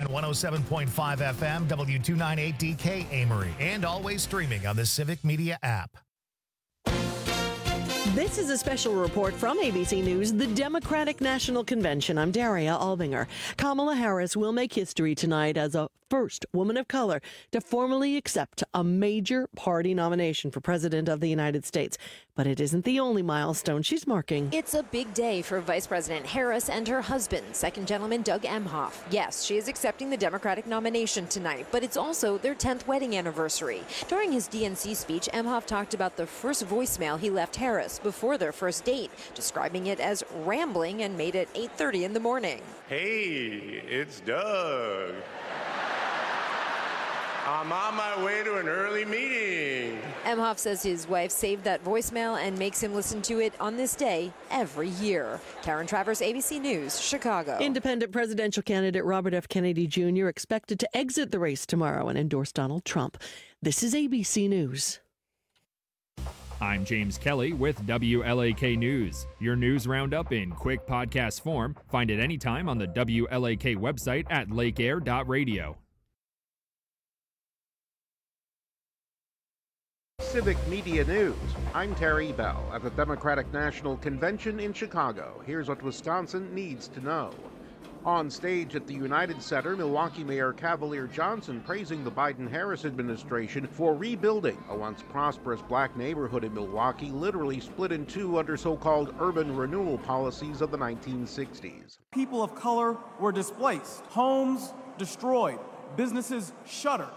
107.5 FM, W298DK Amory, and always streaming on the Civic Media app. This is a special report from ABC News, the Democratic National Convention. I'm Daria Albinger. Kamala Harris will make history tonight as a first woman of color to formally accept a major party nomination for President of the United States. But it isn't the only milestone she's marking. It's a big day for Vice President Harris and her husband, Second Gentleman Doug Emhoff. Yes, she is accepting the Democratic nomination tonight, but it's also their 10th wedding anniversary. During his DNC speech, Emhoff talked about the first voicemail he left Harris before their first date, describing it as rambling and made at 8:30 in the morning. Hey, it's Doug. I'm on my way to an early meeting. Emhoff says his wife saved that voicemail and makes him listen to it on this day every year. Karen Travers, ABC News, Chicago. Independent presidential candidate Robert F. Kennedy Jr. expected to exit the race tomorrow and endorse Donald Trump. This is ABC News. I'm James Kelly with WLAK News. Your news roundup in quick podcast form. Find it anytime on the WLAK website at lakeair.radio. Civic Media News. I'm Terry Bell at the Democratic National Convention in Chicago. Here's what Wisconsin needs to know. On stage at the United Center, Milwaukee Mayor Cavalier Johnson praising the Biden-Harris administration for rebuilding a once prosperous black neighborhood in Milwaukee, literally split in two under so-called urban renewal policies of the 1960s. People of color were displaced, homes destroyed, businesses shuttered,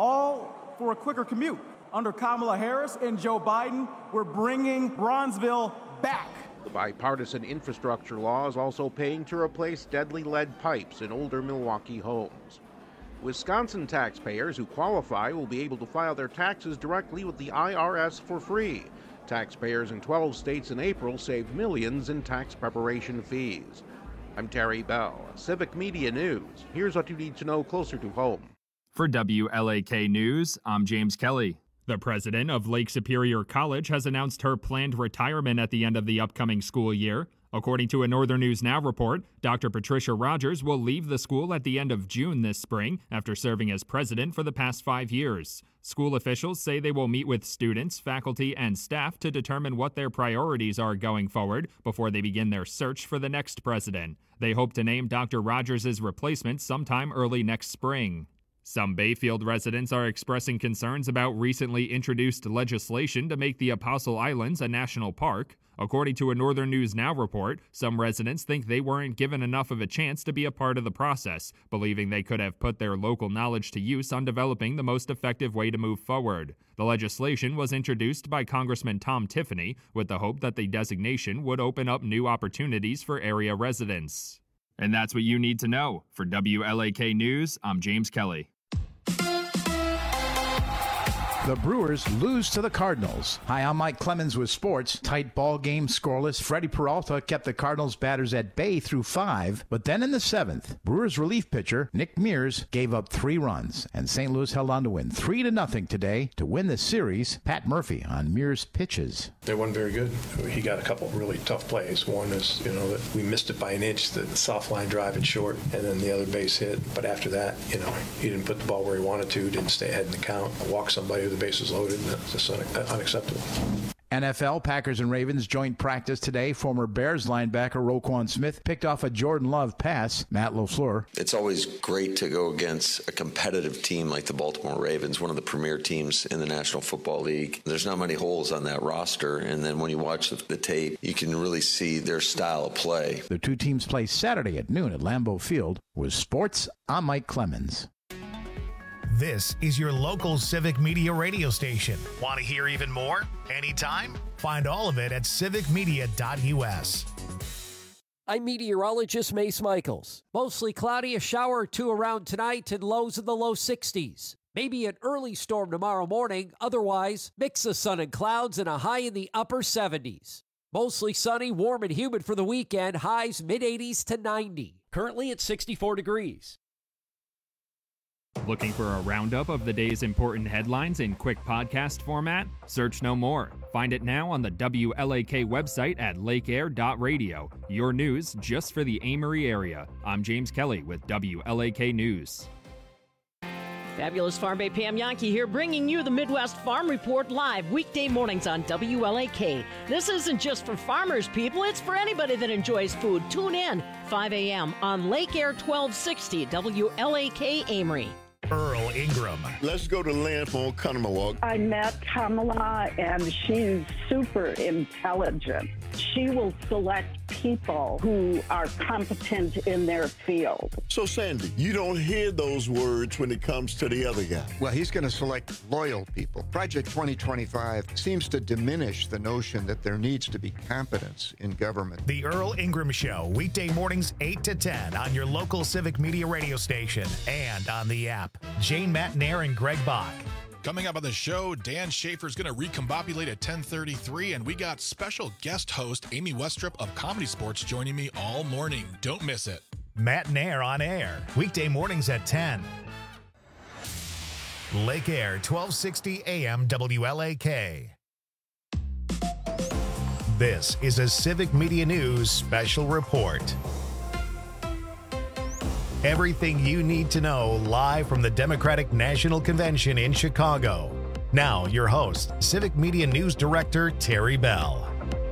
all for a quicker commute. Under Kamala Harris and Joe Biden, we're bringing Bronzeville back. The bipartisan infrastructure law is also paying to replace deadly lead pipes in older Milwaukee homes. Wisconsin taxpayers who qualify will be able to file their taxes directly with the IRS for free. Taxpayers in 12 states in April saved millions in tax preparation fees. I'm Terry Bell, Civic Media News. Here's what you need to know closer to home. For WLAK News, I'm James Kelly. The president of Lake Superior College has announced her planned retirement at the end of the upcoming school year. According to a Northern News Now report, Dr. Patricia Rogers will leave the school at the end of June this spring after serving as president for the past 5 years. School officials say they will meet with students, faculty, and staff to determine what their priorities are going forward before they begin their search for the next president. They hope to name Dr. Rogers' replacement sometime early next spring. Some Bayfield residents are expressing concerns about recently introduced legislation to make the Apostle Islands a national park. According to a Northern News Now report, some residents think they weren't given enough of a chance to be a part of the process, believing they could have put their local knowledge to use on developing the most effective way to move forward. The legislation was introduced by Congressman Tom Tiffany with the hope that the designation would open up new opportunities for area residents. And that's what you need to know. For WLAK News, I'm James Kelly. The Brewers lose to the Cardinals. Hi, I'm Mike Clemens with sports. Tight ball game, scoreless. Freddie Peralta kept the Cardinals batters at bay through 5, but then in the 7th, Brewers relief pitcher Nick Mears gave up 3 runs, and St. Louis held on to win 3-0 today to win the series. Pat Murphy on Mears' pitches. They weren't very good. He got a couple really tough plays. One is, that we missed it by an inch, the soft line drive and short, and then the other base hit. But after that, he didn't put the ball where he wanted to, didn't stay ahead in the count, walk somebody with the bases loaded, and that's just unacceptable. NFL, Packers and Ravens joint practice today. Former Bears linebacker Roquan Smith picked off a Jordan Love pass. Matt LaFleur. It's always great to go against a competitive team like the Baltimore Ravens, one of the premier teams in the National Football League. There's not many holes on that roster, and then when you watch the tape, you can really see their style of play. The two teams play Saturday at noon at Lambeau Field. With sports, I'm Mike Clemens. This is your local Civic Media radio station. Want to hear even more? Anytime? Find all of it at civicmedia.us. I'm meteorologist Mace Michaels. Mostly cloudy, a shower or two around tonight and lows in the low 60s. Maybe an early storm tomorrow morning. Otherwise, mix of sun and clouds and a high in the upper 70s. Mostly sunny, warm and humid for the weekend. Highs mid-80s to 90. Currently at 64 degrees. Looking for a roundup of the day's important headlines in quick podcast format? Search no more. Find it now on the WLAK website at lakeair.radio. Your news just for the Amory area. I'm James Kelly with WLAK News. Fabulous Farm Bay Pam Yankee here, bringing you the Midwest Farm Report live weekday mornings on WLAK. This isn't just for farmers, people. It's for anybody that enjoys food. Tune in 5 a.m. on Lake Air 1260 WLAK Amory. Earl Ingram. Let's go to Land on Conomowoc. I met Kamala, and she's super intelligent. She will select people who are competent in their field. So, Sandy, you don't hear those words when it comes to the other guy. Well, he's going to select loyal people. Project 2025 seems to diminish the notion that there needs to be competence in government. The Earl Ingram Show, weekday mornings 8 to 10 on your local Civic Media radio station and on the app. Jane Matnair and Greg Bach. Coming up on the show, Dan Schaefer is going to recombobulate at 10:33, and we got special guest host Amy Westrup of Comedy Sports joining me all morning. Don't miss it. Matnair on air, weekday mornings at 10. Lake Air, 1260 AM WLAK. This is a Civic Media News special report. Everything you need to know live from the Democratic National Convention in Chicago. Now, your host, Civic Media News Director Terry Bell.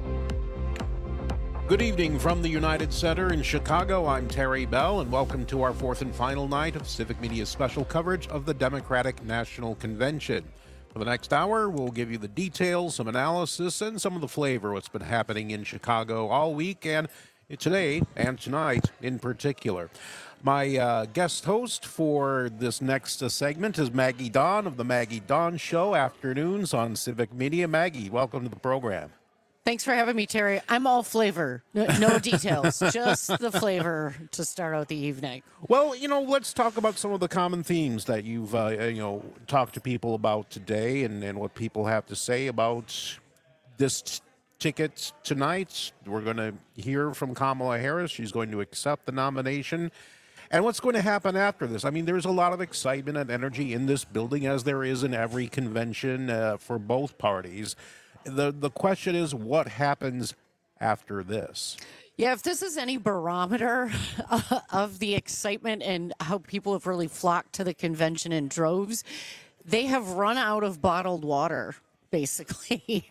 Good evening from the United Center in Chicago. I'm Terry Bell, and welcome to our fourth and final night of Civic Media's special coverage of the Democratic National Convention. For the next hour, we'll give you the details, some analysis, and some of the flavor of what's been happening in Chicago all week, and today and tonight in particular. My guest host for this next segment is Maggie Dawn of the Maggie Dawn Show, afternoons on Civic Media. Maggie, welcome to the program. Thanks for having me, Terry. I'm all flavor, no details, just the flavor to start out the evening. Well, let's talk about some of the common themes that you've, talked to people about today and what people have to say about this ticket tonight. We're going to hear from Kamala Harris. She's going to accept the nomination. And what's going to happen after this? I mean, there's a lot of excitement and energy in this building, as there is in every convention for both parties. The question is, what happens after this? Yeah, if this is any barometer of the excitement and how people have really flocked to the convention in droves, they have run out of bottled water, basically.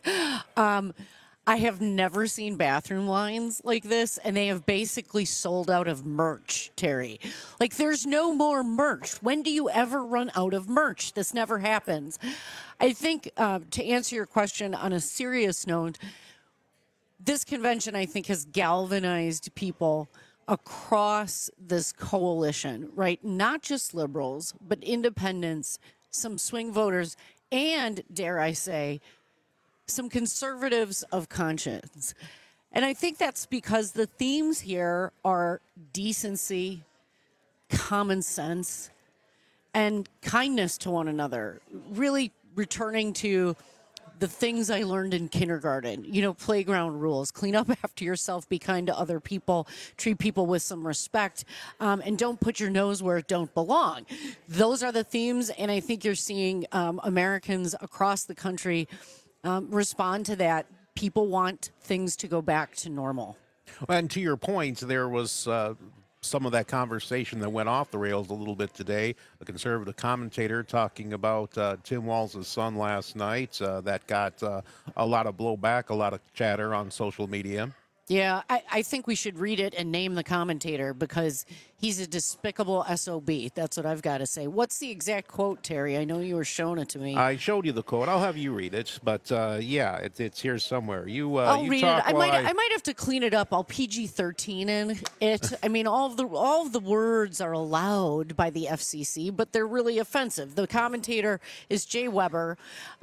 I have never seen bathroom lines like this, and they have basically sold out of merch, Terry. Like, there's no more merch. When do you ever run out of merch? This never happens. I think, to answer your question on a serious note, this convention, I think, has galvanized people across this coalition, right? Not just liberals, but independents, some swing voters, and, dare I say, some conservatives of conscience. And I think that's because the themes here are decency, common sense, and kindness to one another. Really returning to the things I learned in kindergarten, playground rules, clean up after yourself, be kind to other people, treat people with some respect, and don't put your nose where it don't belong. Those are the themes, and I think you're seeing Americans across the country respond to that. People want things to go back to normal. And to your point, there was some of that conversation that went off the rails a little bit today. A conservative commentator talking about Tim Walz's son last night. That got a lot of blowback, a lot of chatter on social media. Yeah, I think we should read it and name the commentator because he's a despicable SOB. That's what I've got to say. What's the exact quote, Terry? I know you were showing it to me. I showed you the quote. I'll have you read it, but it's here somewhere. I'll read it. I might have to clean it up. I'll PG-13 in it. I mean, all of the words are allowed by the FCC, but they're really offensive. The commentator is Jay Weber.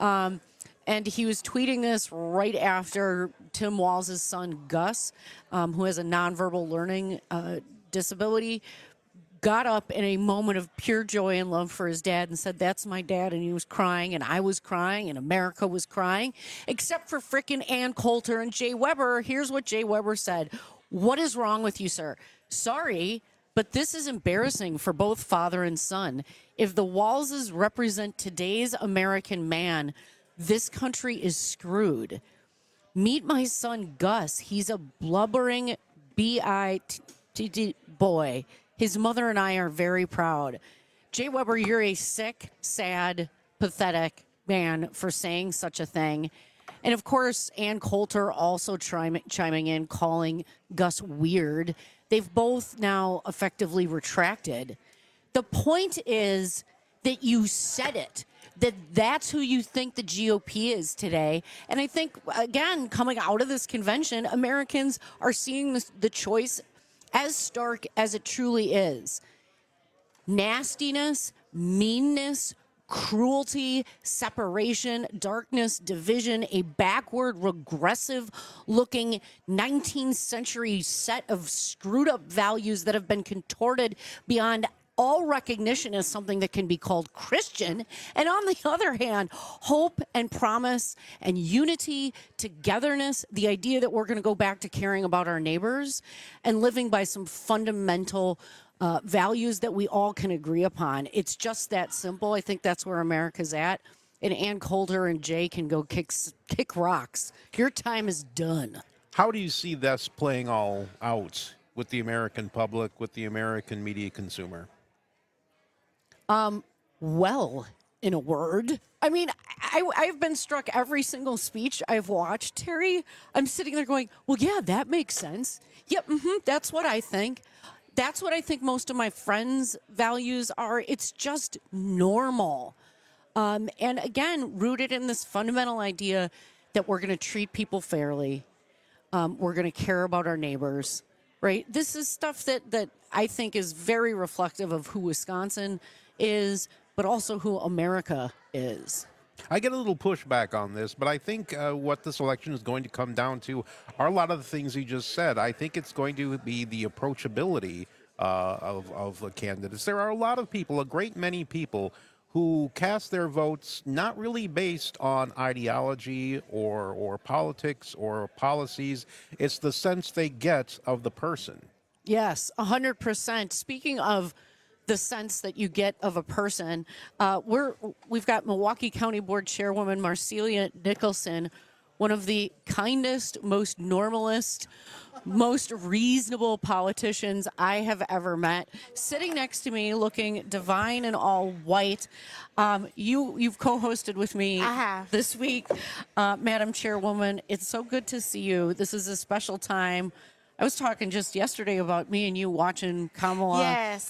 And he was tweeting this right after Tim Walz's son, Gus, who has a nonverbal learning disability, got up in a moment of pure joy and love for his dad and said, "That's my dad." And he was crying, and I was crying, and America was crying, except for frickin' Ann Coulter and Jay Weber. Here's what Jay Weber said. "What is wrong with you, sir? Sorry, But this is embarrassing for both father and son. If the Walzes represent today's American man, this country is screwed. Meet my son, Gus. He's a blubbering B-I-T-T boy. His mother and I are very proud. Jay Weber, you're a sick, sad, pathetic man for saying such a thing. And, of course, Ann Coulter also chiming in, calling Gus weird. They've both now effectively retracted. The point is that you said it, that's who you think the GOP is today. And I think, again, coming out of this convention, Americans are seeing the choice as stark as it truly is. Nastiness, meanness, cruelty, separation, darkness, division, a backward, regressive-looking 19th century set of screwed-up values that have been contorted beyond all recognition as something that can be called Christian. And on the other hand, hope and promise and unity, togetherness, the idea that we're going to go back to caring about our neighbors and living by some fundamental values that we all can agree upon. It's just that simple. I think that's where America's at. And Ann Coulter and Jay can go kick rocks. Your time is done. How do you see this playing all out with the American public, with the American media consumer? Well, in a word. I mean, I've been struck every single speech I've watched, Terry. I'm sitting there going, well, yeah, that makes sense. Yep, that's what I think. That's what I think most of my friends' values are. It's just normal. And again, rooted in this fundamental idea that we're going to treat people fairly. We're going to care about our neighbors, right? This is stuff that I think is very reflective of who Wisconsin is, but also who America is. I get a little pushback on this, but I think what this election is going to come down to are a lot of the things you just said. I think it's going to be the approachability of the candidates. There are a lot of people, a great many people, who cast their votes not really based on ideology or politics or policies. It's the sense they get of the person. Yes, 100%. Speaking of the sense that you get of a person, we've got Milwaukee County Board Chairwoman Marcelia Nicholson, one of the kindest, most normalist, most reasonable politicians I have ever met, sitting next to me looking divine and all white. You've co-hosted with me this week, Madam Chairwoman. It's so good to see you. This is a special time. I was talking just yesterday about me and you watching Kamala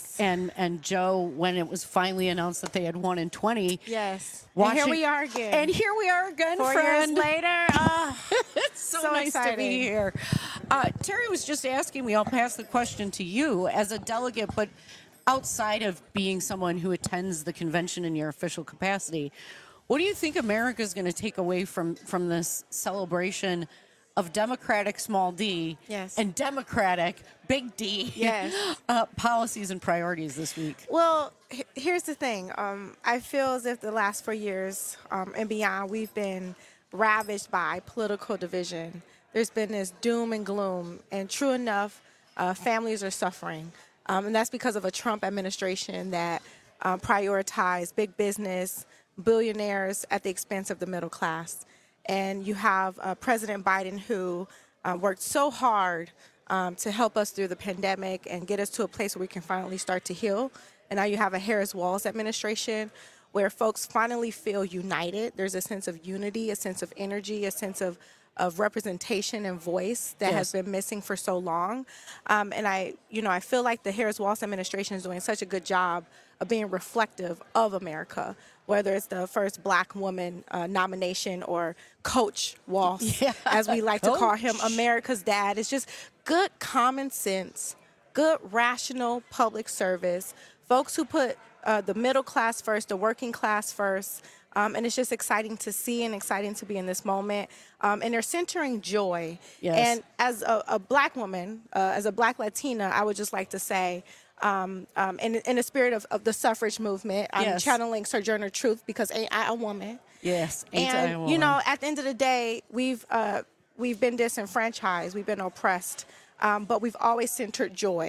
and Joe when it was finally announced that they had won in 20. Yes. And here we are again. And here we are again, 4 friend. years later. It's so nice exciting to be here. Terry was just asking me, I'll pass the question to you as a delegate, but outside of being someone who attends the convention in your official capacity, what do you think America is going to take away from this celebration of Democratic small d and Democratic big D policies and priorities this week? Well, here's the thing. I feel as if the last 4 years and beyond, we've been ravaged by political division. There's been this doom and gloom, and true enough, families are suffering. And that's because of a Trump administration that prioritized big business, billionaires at the expense of the middle class. And you have President Biden, who worked so hard to help us through the pandemic and get us to a place where we can finally start to heal. And now you have a Harris-Walz administration where folks finally feel united. There's a sense of unity, a sense of energy, a sense of representation and voice that has been missing for so long. And I feel like the Harris-Walz administration is doing such a good job of being reflective of America, whether it's the first black woman nomination or Coach Walz, as we like to call him, America's dad. It's just good common sense, good rational public service, folks who put the middle class first, the working class first. And it's just exciting to see and exciting to be in this moment. And they're centering joy. And as a black woman, as a black Latina, I would just like to say, in the spirit of the suffrage movement, I'm channeling Sojourner Truth because ain't I a woman? Yes, ain't I a woman? At the end of the day, we've been disenfranchised, we've been oppressed, but we've always centered joy.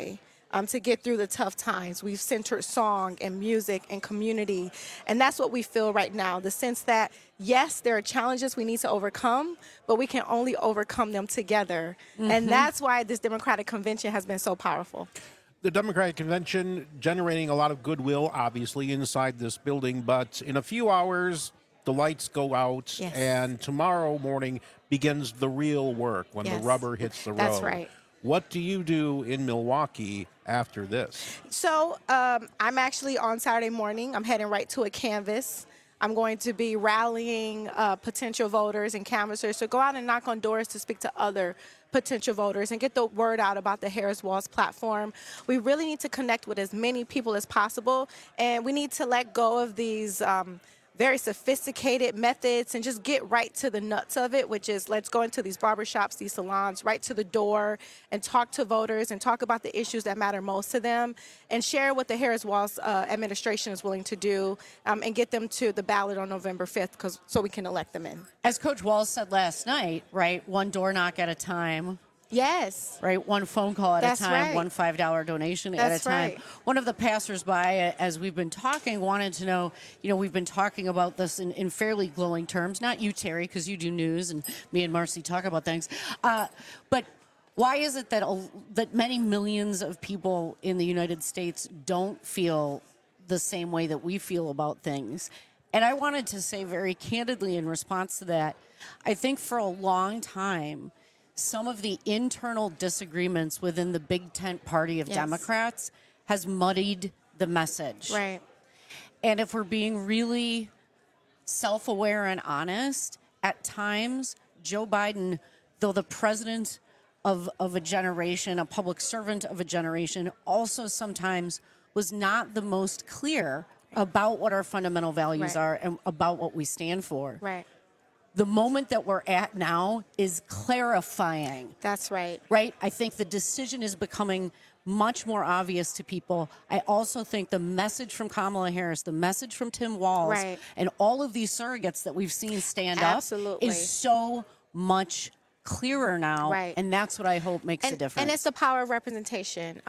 to get through the tough times. We've centered song and music and community, and that's what we feel right now, the sense that, yes, there are challenges we need to overcome, but we can only overcome them together. And that's why this Democratic Convention has been so powerful. The Democratic Convention generating a lot of goodwill, obviously, inside this building, but in a few hours, the lights go out, and tomorrow morning begins the real work when the rubber hits the road. That's right. What do you do in Milwaukee after this? So I'm actually on Saturday morning. I'm heading right to a canvas. I'm going to be rallying potential voters and canvassers to go out and knock on doors to speak to other potential voters and get the word out about the Harris-Walz platform. We really need to connect with as many people as possible, and we need to let go of these very sophisticated methods and just get right to the nuts of it, which is let's go into these barbershops, these salons, right to the door and talk to voters and talk about the issues that matter most to them and share what the Harris-Walz administration is willing to do and get them to the ballot on November 5th so we can elect them in. As Coach Walz said last night, right, one door knock at a time. Yes. Right, one phone call at a time, right. one $5 donation at a time. Right. One of the passersby, as we've been talking, wanted to know, we've been talking about this in fairly glowing terms. Not you, Terry, because you do news, and me and Marcy talk about things. But why is it that many millions of people in the United States don't feel the same way that we feel about things? And I wanted to say very candidly in response to that, I think for a long time, some of the internal disagreements within the big tent party of Democrats has muddied the message. Right. And if we're being really self-aware and honest, at times, Joe Biden, though the president of a generation, a public servant of a generation, also sometimes was not the most clear about what our fundamental values are and about what we stand for. Right. The moment that we're at now is clarifying. That's right. Right? I think the decision is becoming much more obvious to people. I also think the message from Kamala Harris, the message from Tim Walz, and all of these surrogates that we've seen stand up is so much clearer now. Right. And that's what I hope makes a difference. And it's the power of representation.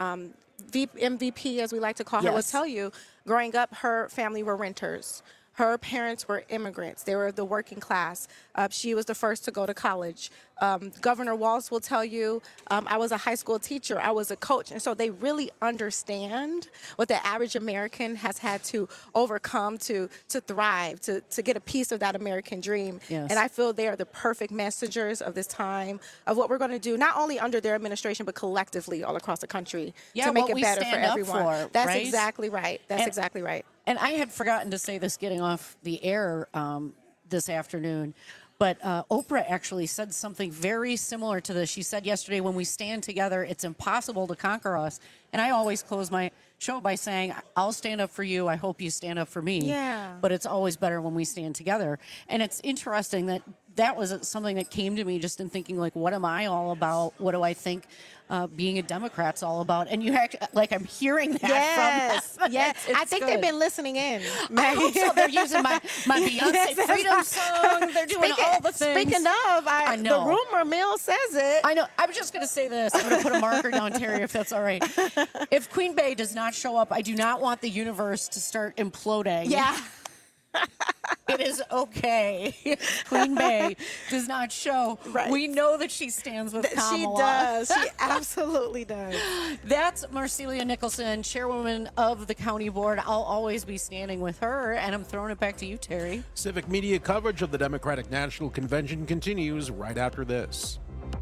MVP, as we like to call her, will tell you, growing up, her family were renters. Her parents were immigrants. They were the working class. She was the first to go to college. Governor Walz will tell you, I was a high school teacher. I was a coach. And so they really understand what the average American has had to overcome to thrive, to get a piece of that American dream. Yes. And I feel they are the perfect messengers of this time, of what we're going to do, not only under their administration, but collectively all across the country to make it better for everyone. That's exactly right. That's exactly right. And I had forgotten to say this getting off the air this afternoon, but Oprah actually said something very similar to this. She said yesterday, when we stand together, it's impossible to conquer us. And I always close my show by saying, I'll stand up for you. I hope you stand up for me. Yeah. But it's always better when we stand together. And it's interesting that was something that came to me just in thinking, like, what am I all about? What do I think being a Democrat's all about? And you actually, like, I'm hearing that from them. Yes. I think they've been listening in. I hope so. They're using my Beyonce Freedom song. They're doing all the things. Speaking of, I know. The rumor mill says it. I know. I was just going to say this. I'm going to put a marker down, Terry, if that's all right. If Queen Bey does not show up, I do not want the universe to start imploding. Yeah. It is okay. Queen Bey does not show. Right. We know that she stands with Kamala. She does. She absolutely does. That's Marcelia Nicholson, chairwoman of the county board. I'll always be standing with her, and I'm throwing it back to you, Terry. Civic media coverage of the Democratic National Convention continues right after this.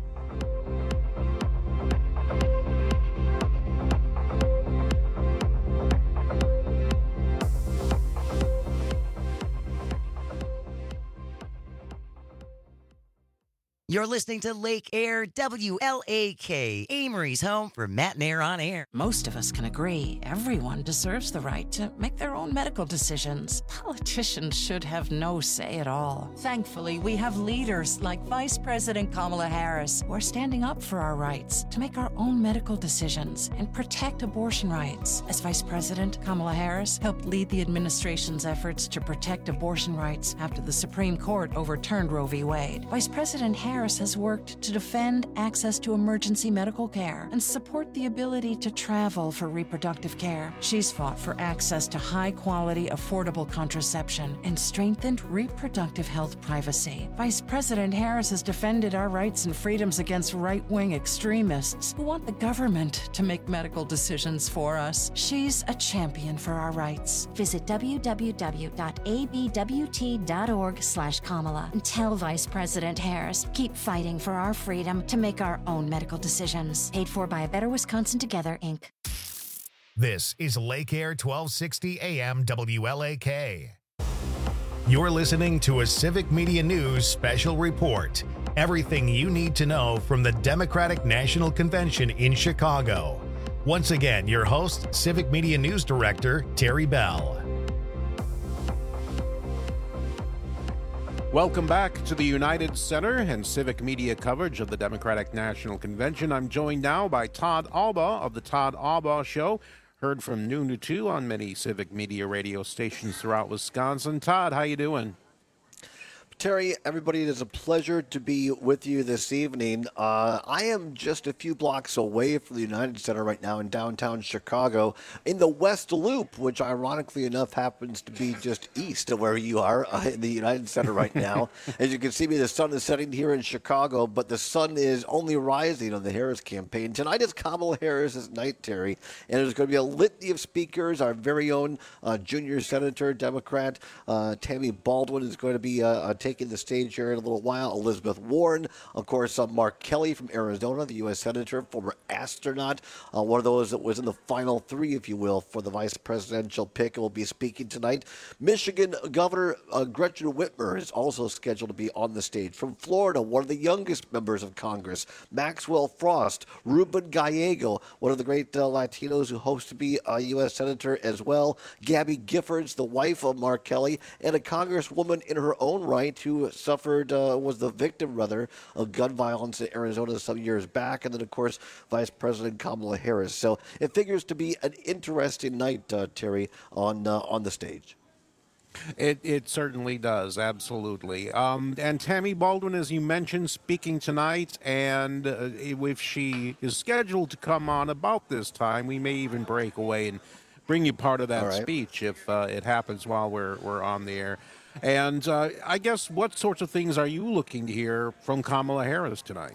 You're listening to Lake Air WLAK, Amory's home for Matt and Air on Air. Most of us can agree everyone deserves the right to make their own medical decisions. Politicians should have no say at all. Thankfully, we have leaders like Vice President Kamala Harris who are standing up for our rights to make our own medical decisions and protect abortion rights. As Vice President, Kamala Harris helped lead the administration's efforts to protect abortion rights after the Supreme Court overturned Roe v. Wade. Vice President Harris Harris has worked to defend access to emergency medical care and support the ability to travel for reproductive care. She's fought for access to high-quality, affordable contraception and strengthened reproductive health privacy. Vice President Harris has defended our rights and freedoms against right-wing extremists who want the government to make medical decisions for us. She's a champion for our rights. Visit www.abwt.org/Kamala and tell Vice President Harris, keep fighting for our freedom to make our own medical decisions. Paid for by A Better Wisconsin Together, Inc. This is Lake Air 1260 AM WLAK. You're listening to a Civic Media News special report. Everything you need to know from the Democratic National Convention in Chicago. Once again, your host, Civic Media News Director, Terry Bell. Welcome back to the United Center and Civic Media coverage of the Democratic National Convention. I'm joined now by Todd Alba of the Todd Alba Show, heard from noon to 2 on many Civic Media radio stations throughout Wisconsin. Todd, how you doing? Terry, everybody, it is a pleasure to be with you this evening. I am just a few blocks away from the United Center right now in downtown Chicago in the West Loop, which ironically enough happens to be just east of where you are in the United Center right now. As you can see, the sun is setting here in Chicago, but the sun is only rising on the Harris campaign. Tonight is Kamala Harris's night, Terry, and there's going to be a litany of speakers. Our very own junior senator, Democrat Tammy Baldwin is going to be taking the stage here in a little while. Elizabeth Warren, of course, Mark Kelly from Arizona, the U.S. Senator, former astronaut, one of those that was in the final three, if you will, for the vice presidential pick, will be speaking tonight. Michigan Governor Gretchen Whitmer is also scheduled to be on the stage. From Florida, one of the youngest members of Congress, Maxwell Frost, Ruben Gallego, one of the great Latinos who hopes to be a U.S. Senator as well, Gabby Giffords, the wife of Mark Kelly, and a congresswoman in her own right who was the victim, rather, of gun violence in Arizona some years back, and then, of course, Vice President Kamala Harris. So it figures to be an interesting night, Terry, on the stage. It certainly does, absolutely. And Tammy Baldwin, as you mentioned, speaking tonight, and if she is scheduled to come on about this time, we may even break away and bring you part of that speech if it happens while we're on the air. And I guess what sorts of things are you looking to hear from Kamala Harris tonight?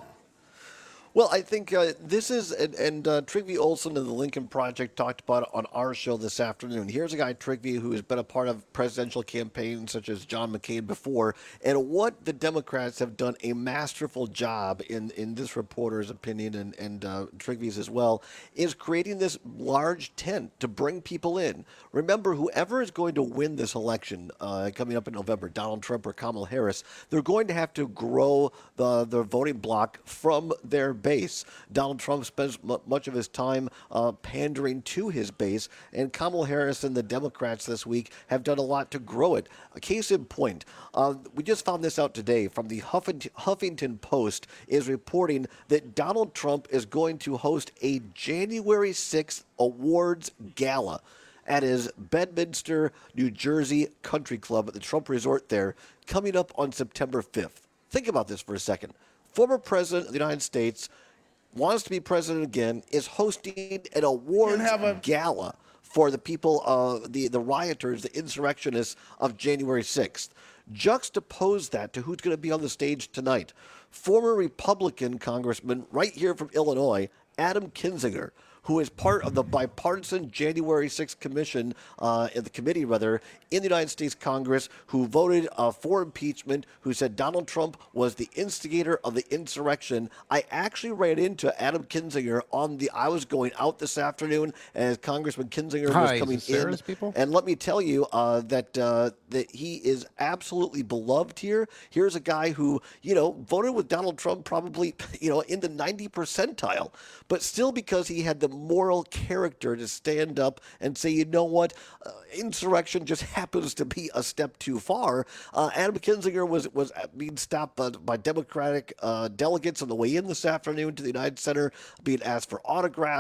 Well, I think this is, and Trygve Olsen of the Lincoln Project talked about it on our show this afternoon. Here's a guy, Trygve, who has been a part of presidential campaigns such as John McCain before, and what the Democrats have done a masterful job in this reporter's opinion, and Trygve's as well, is creating this large tent to bring people in. Remember, whoever is going to win this election coming up in November, Donald Trump or Kamala Harris, they're going to have to grow the voting bloc from their base. Donald Trump spends much of his time pandering to his base, and Kamala Harris and the Democrats this week have done a lot to grow it. A case in point, we just found this out today from the Huffington Post is reporting that Donald Trump is going to host a January 6th awards gala at his Bedminster, New Jersey country club at the Trump Resort there, coming up on September 5th. Think about this for a second. Former president of the United States, wants to be president again, is hosting an awards gala for the people, the rioters, the insurrectionists of January 6th. Juxtapose that to who's going to be on the stage tonight. Former Republican congressman right here from Illinois, Adam Kinzinger, who is part of the bipartisan January 6th commission, in the committee, rather, in the United States Congress, who voted for impeachment, who said Donald Trump was the instigator of the insurrection. I actually ran into Adam Kinzinger I was going out this afternoon as Congressman Kinzinger was coming in. People? And let me tell you that he is absolutely beloved here. Here's a guy who, voted with Donald Trump probably, in the 90th percentile, but still because he had the moral character to stand up and say, you know what, insurrection just happens to be a step too far. Adam Kinzinger was being stopped by Democratic delegates on the way in this afternoon to the United Center, being asked for autographs,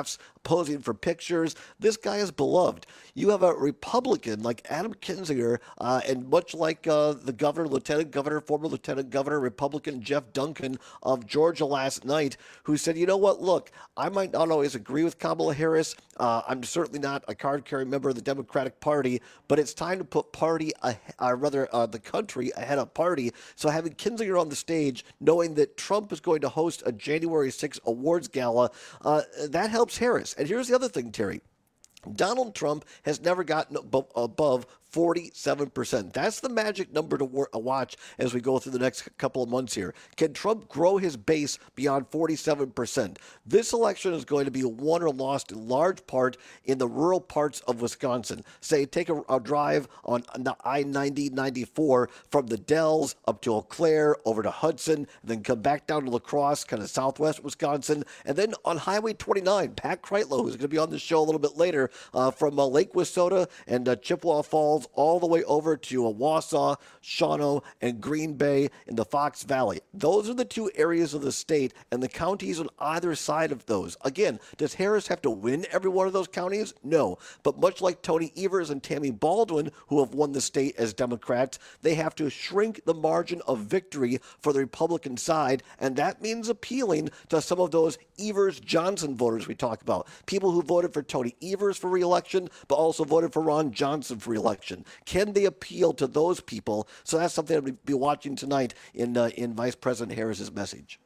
posing for pictures. This guy is beloved. You have a Republican like Adam Kinzinger, and much like the governor, lieutenant governor, former lieutenant governor, Republican Jeff Duncan of Georgia last night, who said, you know what, look, I might not always agree with Kamala Harris. I'm certainly not a card-carrying member of the Democratic Party, but it's time to put the country ahead of party. So having Kinzinger on the stage, knowing that Trump is going to host a January 6th awards gala, that helps Harris. And here's the other thing, Terry. Donald Trump has never gotten above 47%. That's the magic number to watch as we go through the next couple of months here. Can Trump grow his base beyond 47%? This election is going to be won or lost in large part in the rural parts of Wisconsin. Say, take a drive on the I-90-94 from the Dells up to Eau Claire, over to Hudson, and then come back down to La Crosse, kind of southwest Wisconsin, and then on Highway 29, Pat Kreitlow, who's going to be on the show a little bit later, from Lake Wissota and Chippewa Falls all the way over to Wausau, Shawano, and Green Bay in the Fox Valley. Those are the two areas of the state, and the counties on either side of those. Again, does Harris have to win every one of those counties? No. But much like Tony Evers and Tammy Baldwin, who have won the state as Democrats, they have to shrink the margin of victory for the Republican side, and that means appealing to some of those Evers-Johnson voters we talk about. People who voted for Tony Evers for re-election, but also voted for Ron Johnson for re-election. Can they appeal to those people? So that's something I'll be watching tonight in Vice President Harris's message.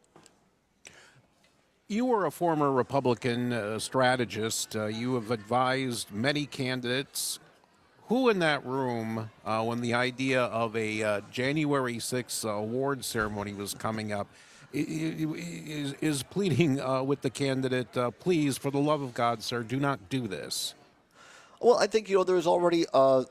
You were a former Republican strategist. You have advised many candidates. Who in that room, when the idea of a January 6th award ceremony was coming up, is pleading with the candidate, please, for the love of God, sir, do not do this? Well, I think, there's already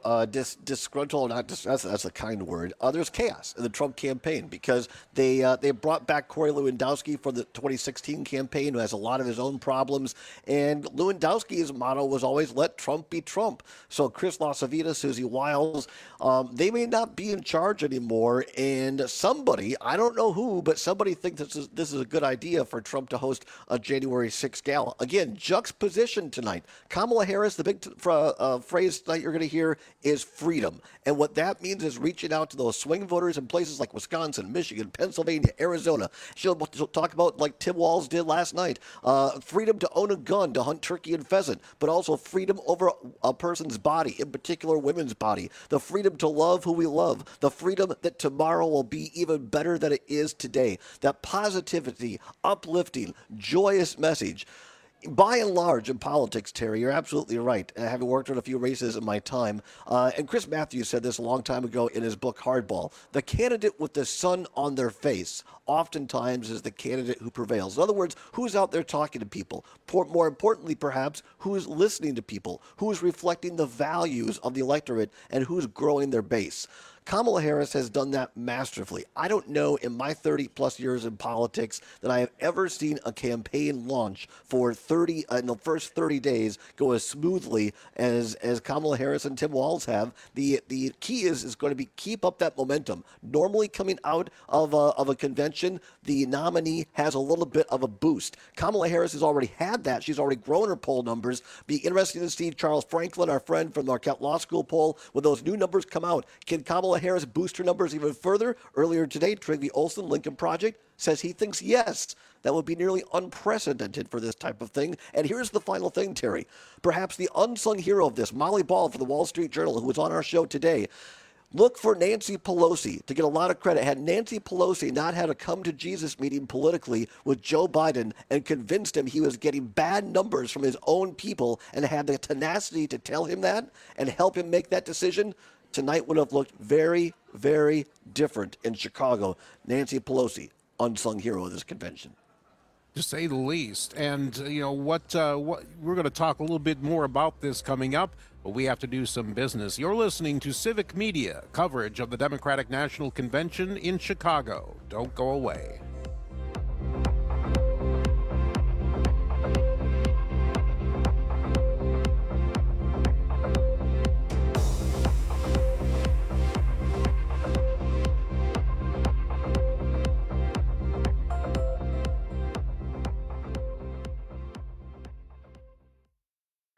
disgruntled, that's a kind word. There's chaos in the Trump campaign because they brought back Corey Lewandowski for the 2016 campaign, who has a lot of his own problems. And Lewandowski's motto was always, let Trump be Trump. So Chris LaCivita, Susie Wiles, they may not be in charge anymore. And somebody, I don't know who, but somebody thinks this is a good idea for Trump to host a January 6th gala. Again, juxtaposition tonight. Kamala Harris, the big phrase tonight you're going to hear is freedom. And what that means is reaching out to those swing voters in places like Wisconsin, Michigan, Pennsylvania, Arizona. She'll talk about, like Tim Walz did last night, freedom to own a gun, to hunt turkey and pheasant, but also freedom over a person's body, in particular women's body, the freedom to love who we love, the freedom that tomorrow will be even better than it is today, that positivity, uplifting, joyous message. By and large, in politics, Terry, you're absolutely right. Having worked on a few races in my time, and Chris Matthews said this a long time ago in his book Hardball, the candidate with the sun on their face oftentimes is the candidate who prevails. In other words, who's out there talking to people? More importantly, perhaps, who's listening to people? Who's reflecting the values of the electorate and who's growing their base? Kamala Harris has done that masterfully. I don't know in my 30-plus years in politics that I have ever seen a campaign launch for in the first 30 days go as smoothly as Kamala Harris and Tim Walz have. The key is going to be keep up that momentum. Normally coming out of a convention, the nominee has a little bit of a boost. Kamala Harris has already had that. She's already grown her poll numbers. Be interesting to see Charles Franklin, our friend from the Marquette Law School poll, when those new numbers come out. Can Kamala Harris boost her numbers even further? Earlier today, Trygve Olsen, Lincoln Project, says he thinks yes. That would be nearly unprecedented for this type of thing. And here's the final thing, Terry. Perhaps the unsung hero of this, Molly Ball for the Wall Street Journal, who was on our show today. Look for Nancy Pelosi to get a lot of credit. Had Nancy Pelosi not had a come-to-Jesus meeting politically with Joe Biden and convinced him he was getting bad numbers from his own people and had the tenacity to tell him that and help him make that decision, tonight would have looked very, very different in Chicago. Nancy Pelosi, unsung hero of this convention. To say the least. And, what we're going to talk a little bit more about this coming up, but we have to do some business. You're listening to Civic Media, coverage of the Democratic National Convention in Chicago. Don't go away.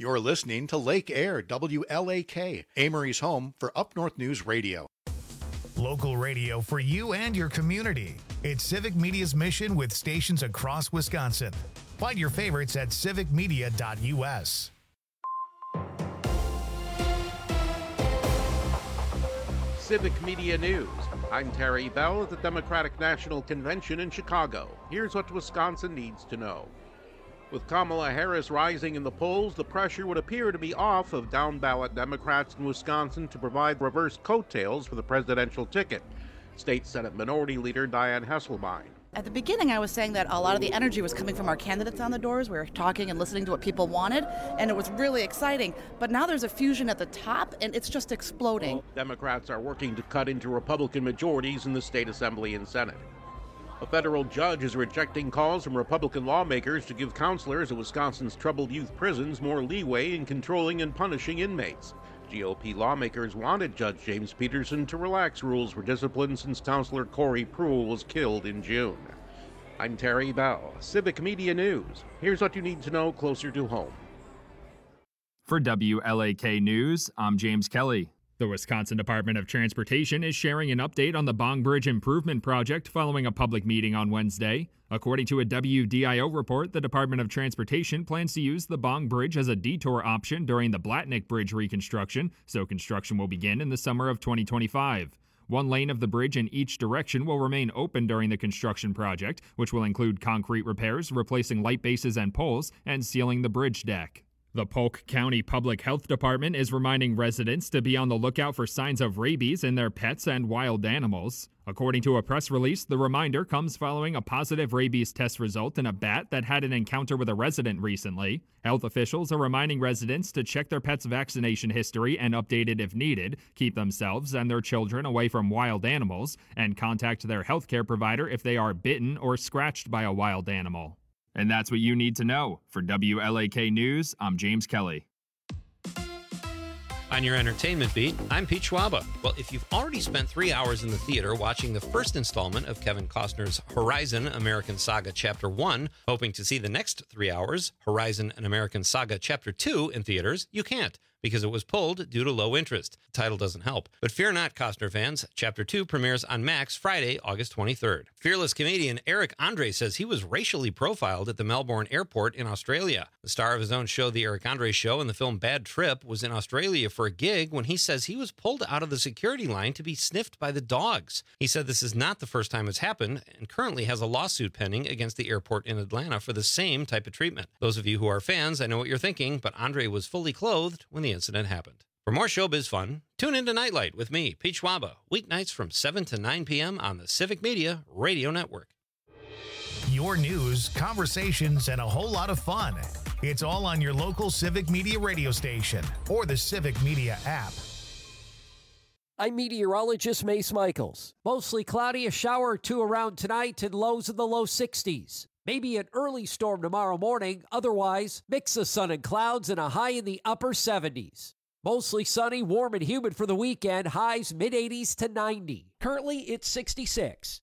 You're listening to Lake Air, WLAK, Amory's home for Up North News Radio. Local radio for you and your community. It's Civic Media's mission with stations across Wisconsin. Find your favorites at civicmedia.us. Civic Media News. I'm Terry Bell at the Democratic National Convention in Chicago. Here's what Wisconsin needs to know. With Kamala Harris rising in the polls, the pressure would appear to be off of down-ballot Democrats in Wisconsin to provide reverse coattails for the presidential ticket. State Senate Minority Leader Dianne Hesselbein. At the beginning, I was saying that a lot of the energy was coming from our candidates on the doors. We were talking and listening to what people wanted, and it was really exciting. But now there's a fusion at the top, and it's just exploding. Democrats are working to cut into Republican majorities in the state assembly and Senate. A federal judge is rejecting calls from Republican lawmakers to give counselors at Wisconsin's troubled youth prisons more leeway in controlling and punishing inmates. GOP lawmakers wanted Judge James Peterson to relax rules for discipline since counselor Corey Pruill was killed in June. I'm Terry Bell, Civic Media News. Here's what you need to know closer to home. For WLAK News, I'm James Kelly. The Wisconsin Department of Transportation is sharing an update on the Bong Bridge Improvement Project following a public meeting on Wednesday. According to a WDIO report, the Department of Transportation plans to use the Bong Bridge as a detour option during the Blatnick Bridge reconstruction, so construction will begin in the summer of 2025. One lane of the bridge in each direction will remain open during the construction project, which will include concrete repairs, replacing light bases and poles, and sealing the bridge deck. The Polk County Public Health Department is reminding residents to be on the lookout for signs of rabies in their pets and wild animals. According to a press release, the reminder comes following a positive rabies test result in a bat that had an encounter with a resident recently. Health officials are reminding residents to check their pet's vaccination history and update it if needed, keep themselves and their children away from wild animals, and contact their healthcare provider if they are bitten or scratched by a wild animal. And that's what you need to know. For WLAK News, I'm James Kelly. On your entertainment beat, I'm Pete Schwaba. Well, if you've already spent 3 hours in the theater watching the first installment of Kevin Costner's Horizon American Saga Chapter 1, hoping to see the next 3 hours, Horizon An American Saga Chapter 2, in theaters, you can't, because it was pulled due to low interest. The title doesn't help. But fear not, Costner fans. Chapter 2 premieres on Max Friday, August 23rd. Fearless comedian Eric Andre says he was racially profiled at the Melbourne airport in Australia. The star of his own show, The Eric Andre Show, and the film Bad Trip, was in Australia for a gig when he says he was pulled out of the security line to be sniffed by the dogs. He said this is not the first time it's happened and currently has a lawsuit pending against the airport in Atlanta for the same type of treatment. Those of you who are fans, I know what you're thinking, but Andre was fully clothed when the incident happened. For more showbiz fun, tune into Nightlight with me, Pete Schwaba, weeknights from 7 to 9 p.m. on the Civic Media Radio Network. Your news, conversations, and a whole lot of fun. It's all on your local Civic Media radio station or the Civic Media app. I'm meteorologist Mace Michaels. Mostly cloudy, a shower or two around tonight, and lows in the low 60s. Maybe an early storm tomorrow morning. Otherwise, mix of sun and clouds and a high in the upper 70s. Mostly sunny, warm and humid for the weekend. Highs mid-80s to 90. Currently, it's 66.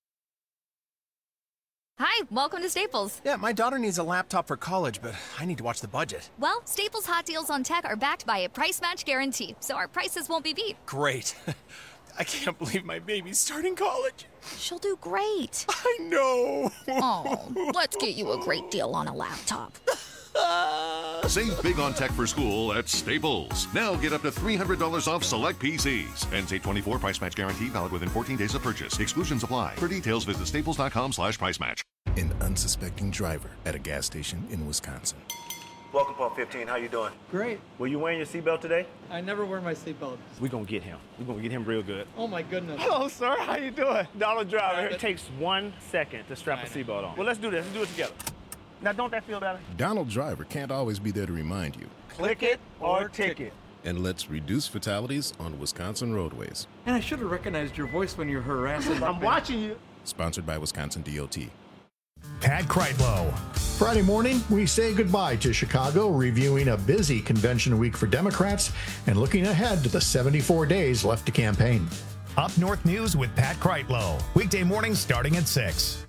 Hi, welcome to Staples. Yeah, my daughter needs a laptop for college, but I need to watch the budget. Well, Staples hot deals on tech are backed by a price match guarantee, so our prices won't be beat. Great. I can't believe my baby's starting college. She'll do great. I know. Oh, let's get you a great deal on a laptop. Save big on tech for school at Staples. Now get up to $300 off select PCs. NC24 price match guarantee valid within 14 days of purchase. Exclusions apply. For details, visit staples.com/price match. An unsuspecting driver at a gas station in Wisconsin. Welcome, Pump 15. How you doing? Great. Were you wearing your seatbelt today? I never wear my seatbelt. We're going to get him. We're going to get him real good. Oh, my goodness. Hello, sir. How you doing? Donald Driver. It takes 1 second to strap a seatbelt on. Well, let's do this. Let's do it together. Now, don't that feel better? Donald Driver can't always be there to remind you. Click it or ticket. And let's reduce fatalities on Wisconsin roadways. And I should have recognized your voice when you're harassing. I'm watching you. Sponsored by Wisconsin DOT. Pat Kreitlow. Friday morning, we say goodbye to Chicago, reviewing a busy convention week for Democrats and looking ahead to the 74 days left to campaign. Up North News with Pat Kreitlow. Weekday mornings starting at 6.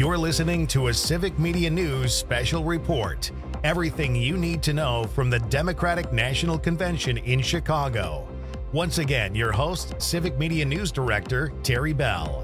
You're listening to a Civic Media News special report. Everything you need to know from the Democratic National Convention in Chicago. Once again, your host, Civic Media News Director, Terry Bell.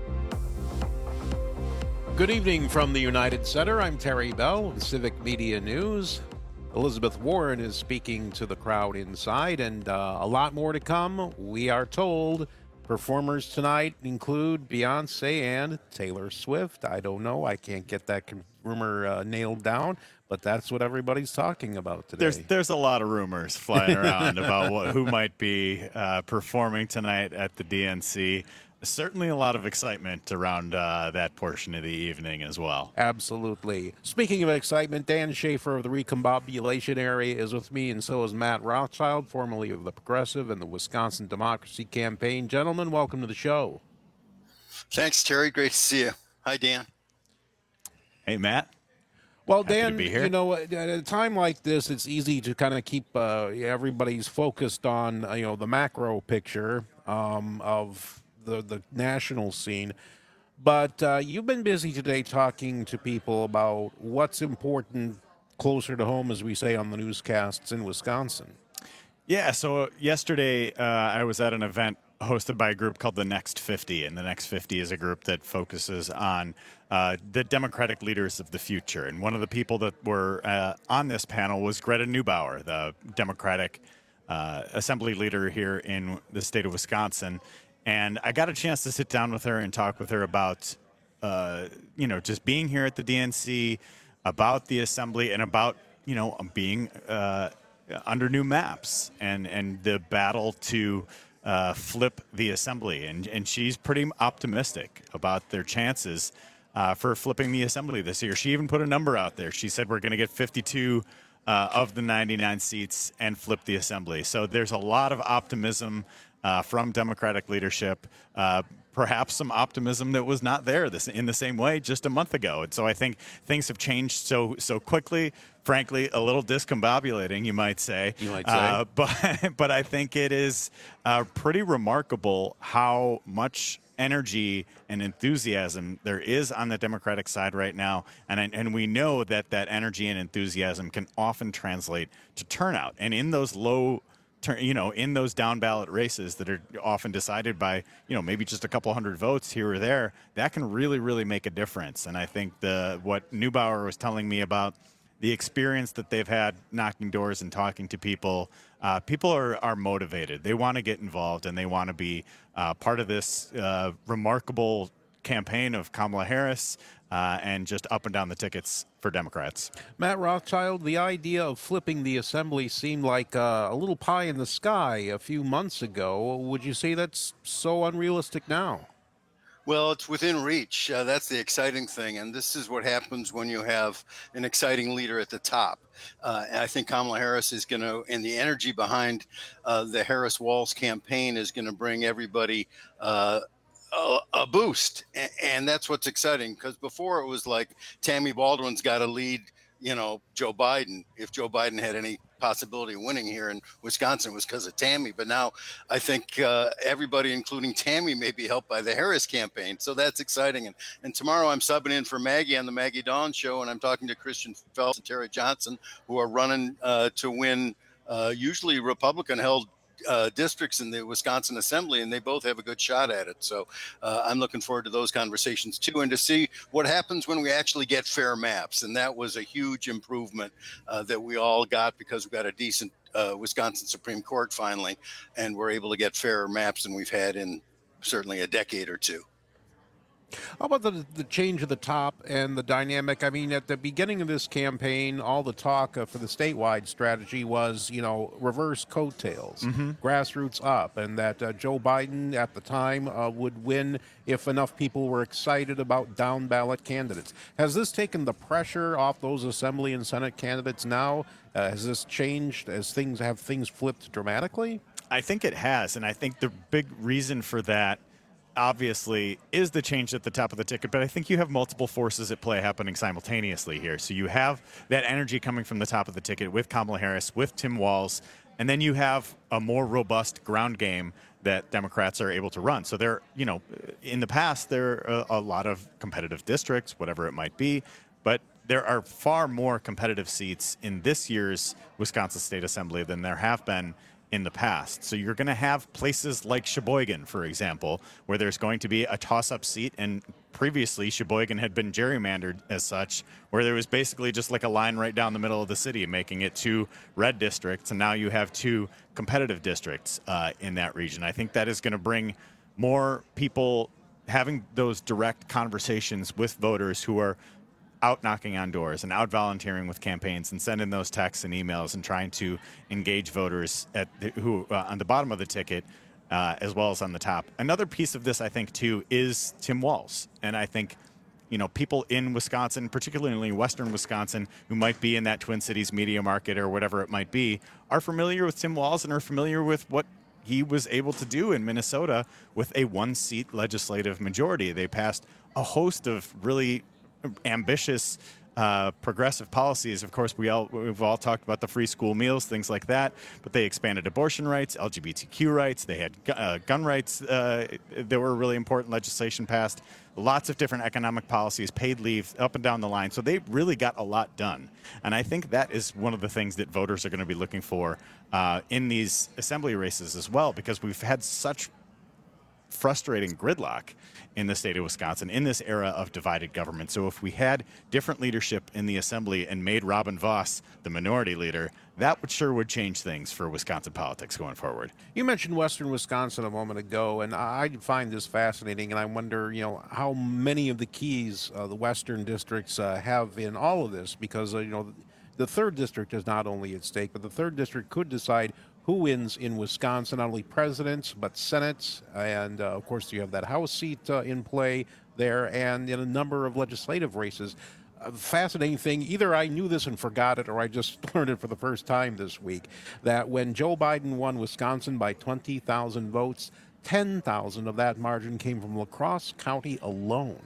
Good evening from the United Center. I'm Terry Bell with Civic Media News. Elizabeth Warren is speaking to the crowd inside, and a lot more to come, we are told. Performers tonight include Beyonce and Taylor Swift. I don't know. I can't get that rumor nailed down, but that's what everybody's talking about today. There's a lot of rumors flying around about who might be performing tonight at the DNC. Certainly a lot of excitement around that portion of the evening as well. Absolutely. Speaking of excitement, Dan Schaefer of the Recombobulation Area is with me, and so is Matt Rothschild, formerly of the Progressive and the Wisconsin Democracy Campaign. Gentlemen, welcome to the show. Thanks, Terry. Great to see you. Hi, Dan. Hey, Matt. Well, Dan, you know, at a time like this, it's easy to kind of keep everybody's focused on, the macro picture of the national scene. But you've been busy today talking to people about what's important closer to home, as we say on the newscasts in Wisconsin. Yeah, so yesterday I was at an event hosted by a group called the Next 50, and the Next 50 is a group that focuses on the Democratic leaders of the future. And one of the people that were on this panel was Greta Neubauer, the Democratic Assembly leader here in the state of Wisconsin. And I got a chance to sit down with her and talk with her about, just being here at the DNC, about the Assembly, and about, being under new maps and the battle to flip the Assembly. And she's pretty optimistic about their chances for flipping the Assembly this year. She even put a number out there. She said we're going to get 52 of the 99 seats and flip the Assembly. So there's a lot of optimism from Democratic leadership, perhaps some optimism that was not there in the same way just a month ago. And so I think things have changed so quickly, frankly, a little discombobulating, you might say. But I think it is pretty remarkable how much energy and enthusiasm there is on the Democratic side right now. And we know that energy and enthusiasm can often translate to turnout. And in those in those down ballot races that are often decided by, maybe just a couple hundred votes here or there, that can really, really make a difference. And I think what Neubauer was telling me about the experience that they've had knocking doors and talking to people, people are motivated. They want to get involved, and they want to be part of this remarkable campaign of Kamala Harris and just up and down the tickets for Democrats. Matt Rothschild, the idea of flipping the Assembly seemed like a little pie in the sky a few months ago. Would you say that's so unrealistic now? Well, it's within reach. That's the exciting thing. And this is what happens when you have an exciting leader at the top. And I think Kamala Harris is going to, and the energy behind the Harris-Walz campaign is going to bring everybody a boost. And that's what's exciting, because before it was like Tammy Baldwin's got to lead, Joe Biden. If Joe Biden had any possibility of winning here in Wisconsin, it was because of Tammy. But now I think everybody, including Tammy, may be helped by the Harris campaign. So that's exciting. And tomorrow I'm subbing in for Maggie on the Maggie Dawn Show, and I'm talking to Christian Phelps and Terry Johnson, who are running to win usually Republican-held districts in the Wisconsin Assembly, and they both have a good shot at it. So I'm looking forward to those conversations too, and to see what happens when we actually get fair maps. And that was a huge improvement that we all got, because we got a decent Wisconsin Supreme Court finally, and we're able to get fairer maps than we've had in certainly a decade or two. How about the change of the top and the dynamic? I mean, at the beginning of this campaign, all the talk for the statewide strategy was, reverse coattails, grassroots up, and that Joe Biden at the time would win if enough people were excited about down-ballot candidates. Has this taken the pressure off those Assembly and Senate candidates now? Has this changed as things flipped dramatically? I think it has, and I think the big reason for that obviously is the change at the top of the ticket, but I think you have multiple forces at play happening simultaneously here. So you have that energy coming from the top of the ticket with Kamala Harris, with Tim Walz, And then you have a more robust ground game that Democrats are able to run. So there, in the past, there are a lot of competitive districts, whatever it might be, but there are far more competitive seats in this year's Wisconsin State Assembly than there have been in the past. So you're going to have places like Sheboygan, for example, where there's going to be a toss-up seat, and previously Sheboygan had been gerrymandered as such, where there was basically just like a line right down the middle of the city, making it 2 red districts, and now you have 2 competitive districts in that region. I think that is going to bring more people having those direct conversations with voters who are out knocking on doors and out volunteering with campaigns and sending those texts and emails and trying to engage voters who on the bottom of the ticket as well as on the top. Another piece of this, I think, too, is Tim Walz. And I think, people in Wisconsin, particularly Western Wisconsin, who might be in that Twin Cities media market or whatever it might be, are familiar with Tim Walz and are familiar with what he was able to do in Minnesota with a 1-seat legislative majority. They passed a host of really ambitious progressive policies. Of course, we've all talked about the free school meals, things like that, but they expanded abortion rights, LGBTQ rights. They had gun rights. There were really important legislation passed, lots of different economic policies, paid leave, up and down the line. So they really got a lot done. And I think that is one of the things that voters are going to be looking for in these assembly races as well, because we've had such frustrating gridlock in the state of Wisconsin in this era of divided government. So if we had different leadership in the assembly and made Robin Vos the minority leader, that would change things for Wisconsin politics going forward. You mentioned Western Wisconsin a moment ago, and I find this fascinating, and I wonder, how many of the keys the Western districts have in all of this, because, the 3rd district is not only at stake, but the 3rd district could decide who wins in Wisconsin, not only presidents, but senates. And, of course, you have that House seat in play there, and in a number of legislative races. Fascinating thing, either I knew this and forgot it, or I just learned it for the first time this week, that when Joe Biden won Wisconsin by 20,000 votes, 10,000 of that margin came from La Crosse County alone.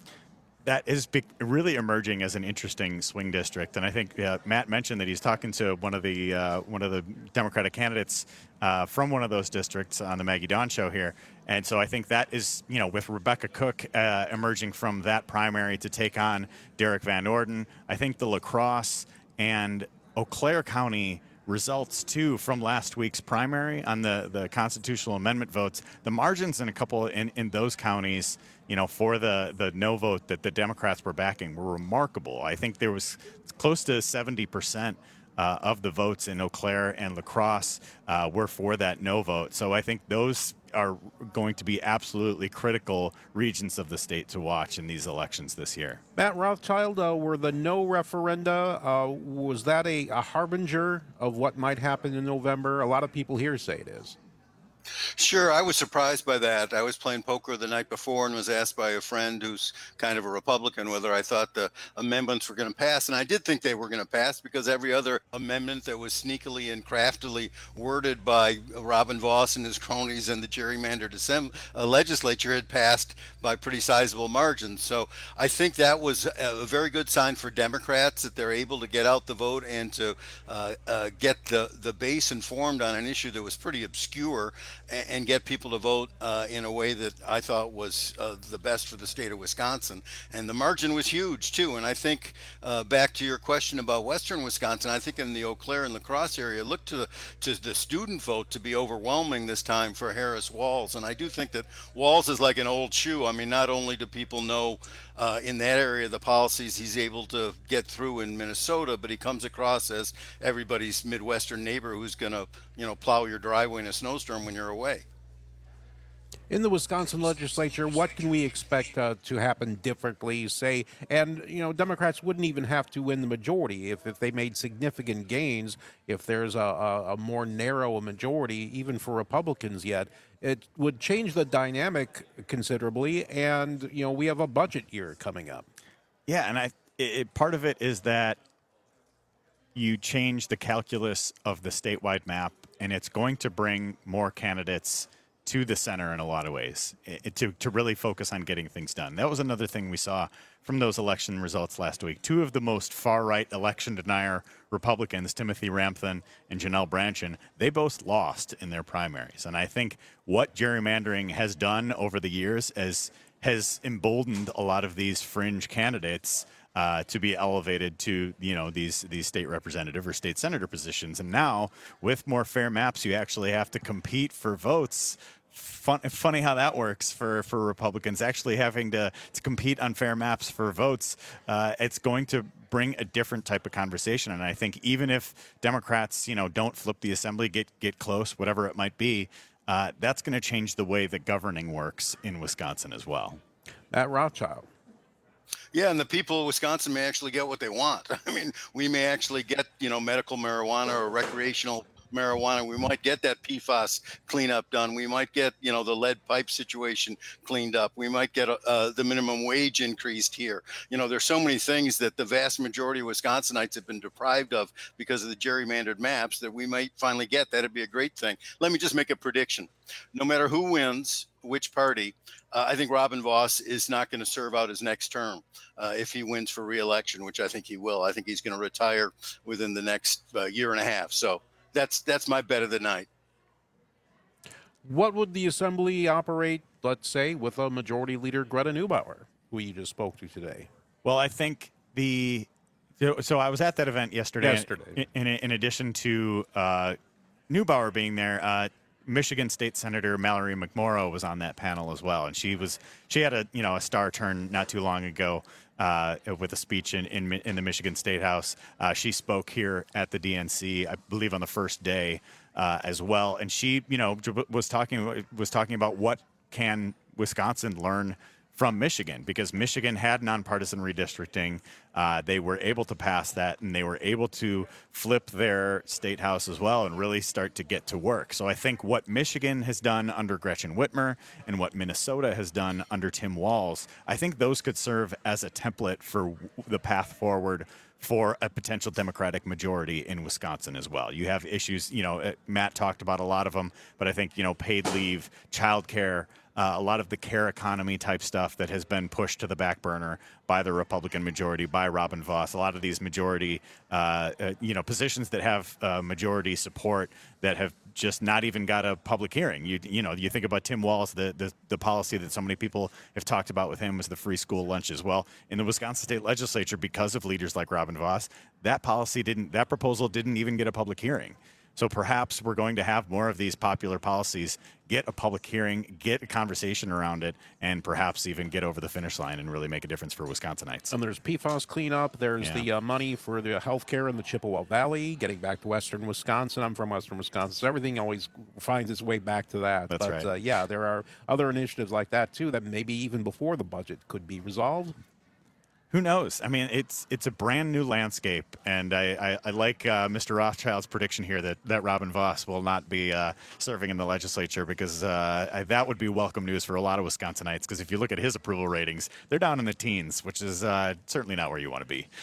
That is really emerging as an interesting swing district, and I think Matt mentioned that he's talking to one of the Democratic candidates from one of those districts on the Maggie Dawn show here, and so I think that is, with Rebecca Cook emerging from that primary to take on Derek Van Orden. I think the La Crosse and Eau Claire County results too from last week's primary on the constitutional amendment votes, the margins in a couple in those counties, for the no vote that the Democrats were backing were remarkable. I think there was close to 70% of the votes in Eau Claire and La Crosse were for that no vote. So I think those are going to be absolutely critical regions of the state to watch in these elections this year. Matt Rothschild, were the no referenda, was that a harbinger of what might happen in November? A lot of people here say it is. Sure, I was surprised by that. I was playing poker the night before and was asked by a friend who's kind of a Republican whether I thought the amendments were going to pass. And I did think they were going to pass because every other amendment that was sneakily and craftily worded by Robin Vos and his cronies and the gerrymandered legislature had passed by pretty sizable margins. So I think that was a very good sign for Democrats that they're able to get out the vote and to get the base informed on an issue that was pretty obscure and get people to vote in a way that I thought was the best for the state of Wisconsin. And the margin was huge, too. And I think back to your question about Western Wisconsin, I think in the Eau Claire and La Crosse area, look to the student vote to be overwhelming this time for Harris Walz. And I do think that Walz is like an old shoe. I mean, not only do people know in that area the policies he's able to get through in Minnesota, but he comes across as everybody's Midwestern neighbor who's going to, plow your driveway in a snowstorm when you're away. In the Wisconsin legislature, what can we expect to happen differently, say? And, Democrats wouldn't even have to win the majority if they made significant gains. If there's a more narrow majority, even for Republicans yet, it would change the dynamic considerably. And, we have a budget year coming up. Yeah, and part of it is that you change the calculus of the statewide map, and it's going to bring more candidates to the center in a lot of ways, to really focus on getting things done. That was another thing we saw from those election results last week. Two of the most far-right election denier Republicans, Timothy Ramthun and Janelle Brandtjen, they both lost in their primaries. And I think what gerrymandering has done over the years has emboldened a lot of these fringe candidates to be elevated to, these state representative or state senator positions. And now, with more fair maps, you actually have to compete for votes. Funny how that works for Republicans actually having to compete on fair maps for votes. It's going to bring a different type of conversation. And I think even if Democrats, don't flip the assembly, get close, whatever it might be, that's going to change the way that governing works in Wisconsin as well. Matt Rothschild. Yeah, and the people of Wisconsin may actually get what they want. I mean, we may actually get, medical marijuana or recreational marijuana. We might get that PFAS cleanup done. We might get, the lead pipe situation cleaned up. We might get the minimum wage increased here. There's so many things that the vast majority of Wisconsinites have been deprived of because of the gerrymandered maps that we might finally get. That'd be a great thing. Let me just make a prediction. No matter who wins, which party, I think Robin Vos is not going to serve out his next term if he wins for re-election, which I think he will. I think he's going to retire within the next year and a half. So that's my bet of the night. What would the assembly operate, let's say, with a majority leader, Greta Neubauer, who you just spoke to today? Well, I think so I was at that event yesterday. In addition to Neubauer being there, Michigan State Senator Mallory McMorrow was on that panel as well, and she had a star turn not too long ago with a speech in the Michigan State House. She spoke here at the DNC, I believe, on the first day as well, and she was talking about what can Wisconsin learn from Michigan, because Michigan had nonpartisan redistricting. They were able to pass that, and they were able to flip their state house as well and really start to get to work. So I think what Michigan has done under Gretchen Whitmer and what Minnesota has done under Tim Walz, I think those could serve as a template for the path forward for a potential Democratic majority in Wisconsin as well. You have issues, Matt talked about a lot of them, but I think, paid leave, childcare, a lot of the care economy type stuff that has been pushed to the back burner by the Republican majority, by Robin Vos. A lot of these majority, positions that have majority support that have just not even got a public hearing. You think about Tim Walz, the policy that so many people have talked about with him was the free school lunches. Well, in the Wisconsin State Legislature, because of leaders like Robin Vos, that proposal didn't even get a public hearing. So perhaps we're going to have more of these popular policies get a public hearing, get a conversation around it, and perhaps even get over the finish line and really make a difference for Wisconsinites. And there's PFAS cleanup. There's the money for the health care in the Chippewa Valley, getting back to western Wisconsin. I'm from western Wisconsin, so everything always finds its way back to that. That's right. There are other initiatives like that, too, that maybe even before the budget could be resolved. Who knows? I mean, it's a brand new landscape, and I like Mr. Rothschild's prediction here that Robin Vos will not be serving in the legislature, because that would be welcome news for a lot of Wisconsinites, because if you look at his approval ratings, they're down in the teens, which is certainly not where you want to be.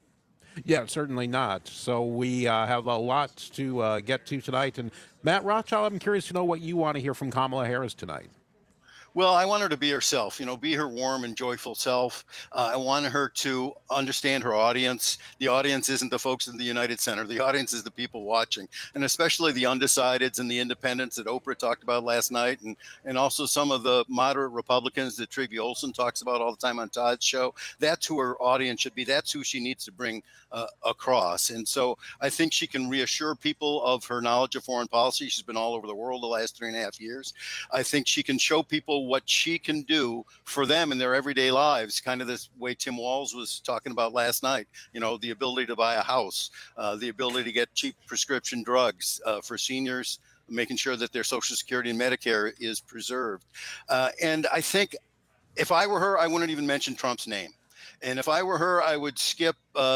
Yeah, certainly not. So we have a lot to get to tonight. And Matt Rothschild, I'm curious to know what you want to hear from Kamala Harris tonight. Well, I want her to be herself, be her warm and joyful self. I want her to understand her audience. The audience isn't the folks in the United Center. The audience is the people watching, and especially the undecideds and the independents that Oprah talked about last night, and also some of the moderate Republicans that Trygve Olsen talks about all the time on Todd's show. That's who her audience should be. That's who she needs to bring across. And so I think she can reassure people of her knowledge of foreign policy. She's been all over the world the last 3.5 years. I think she can show people what she can do for them in their everyday lives, kind of this way Tim Walz was talking about last night, the ability to buy a house, the ability to get cheap prescription drugs for seniors, making sure that their Social Security and Medicare is preserved. And I think if I were her, I wouldn't even mention Trump's name. And if I were her, I would skip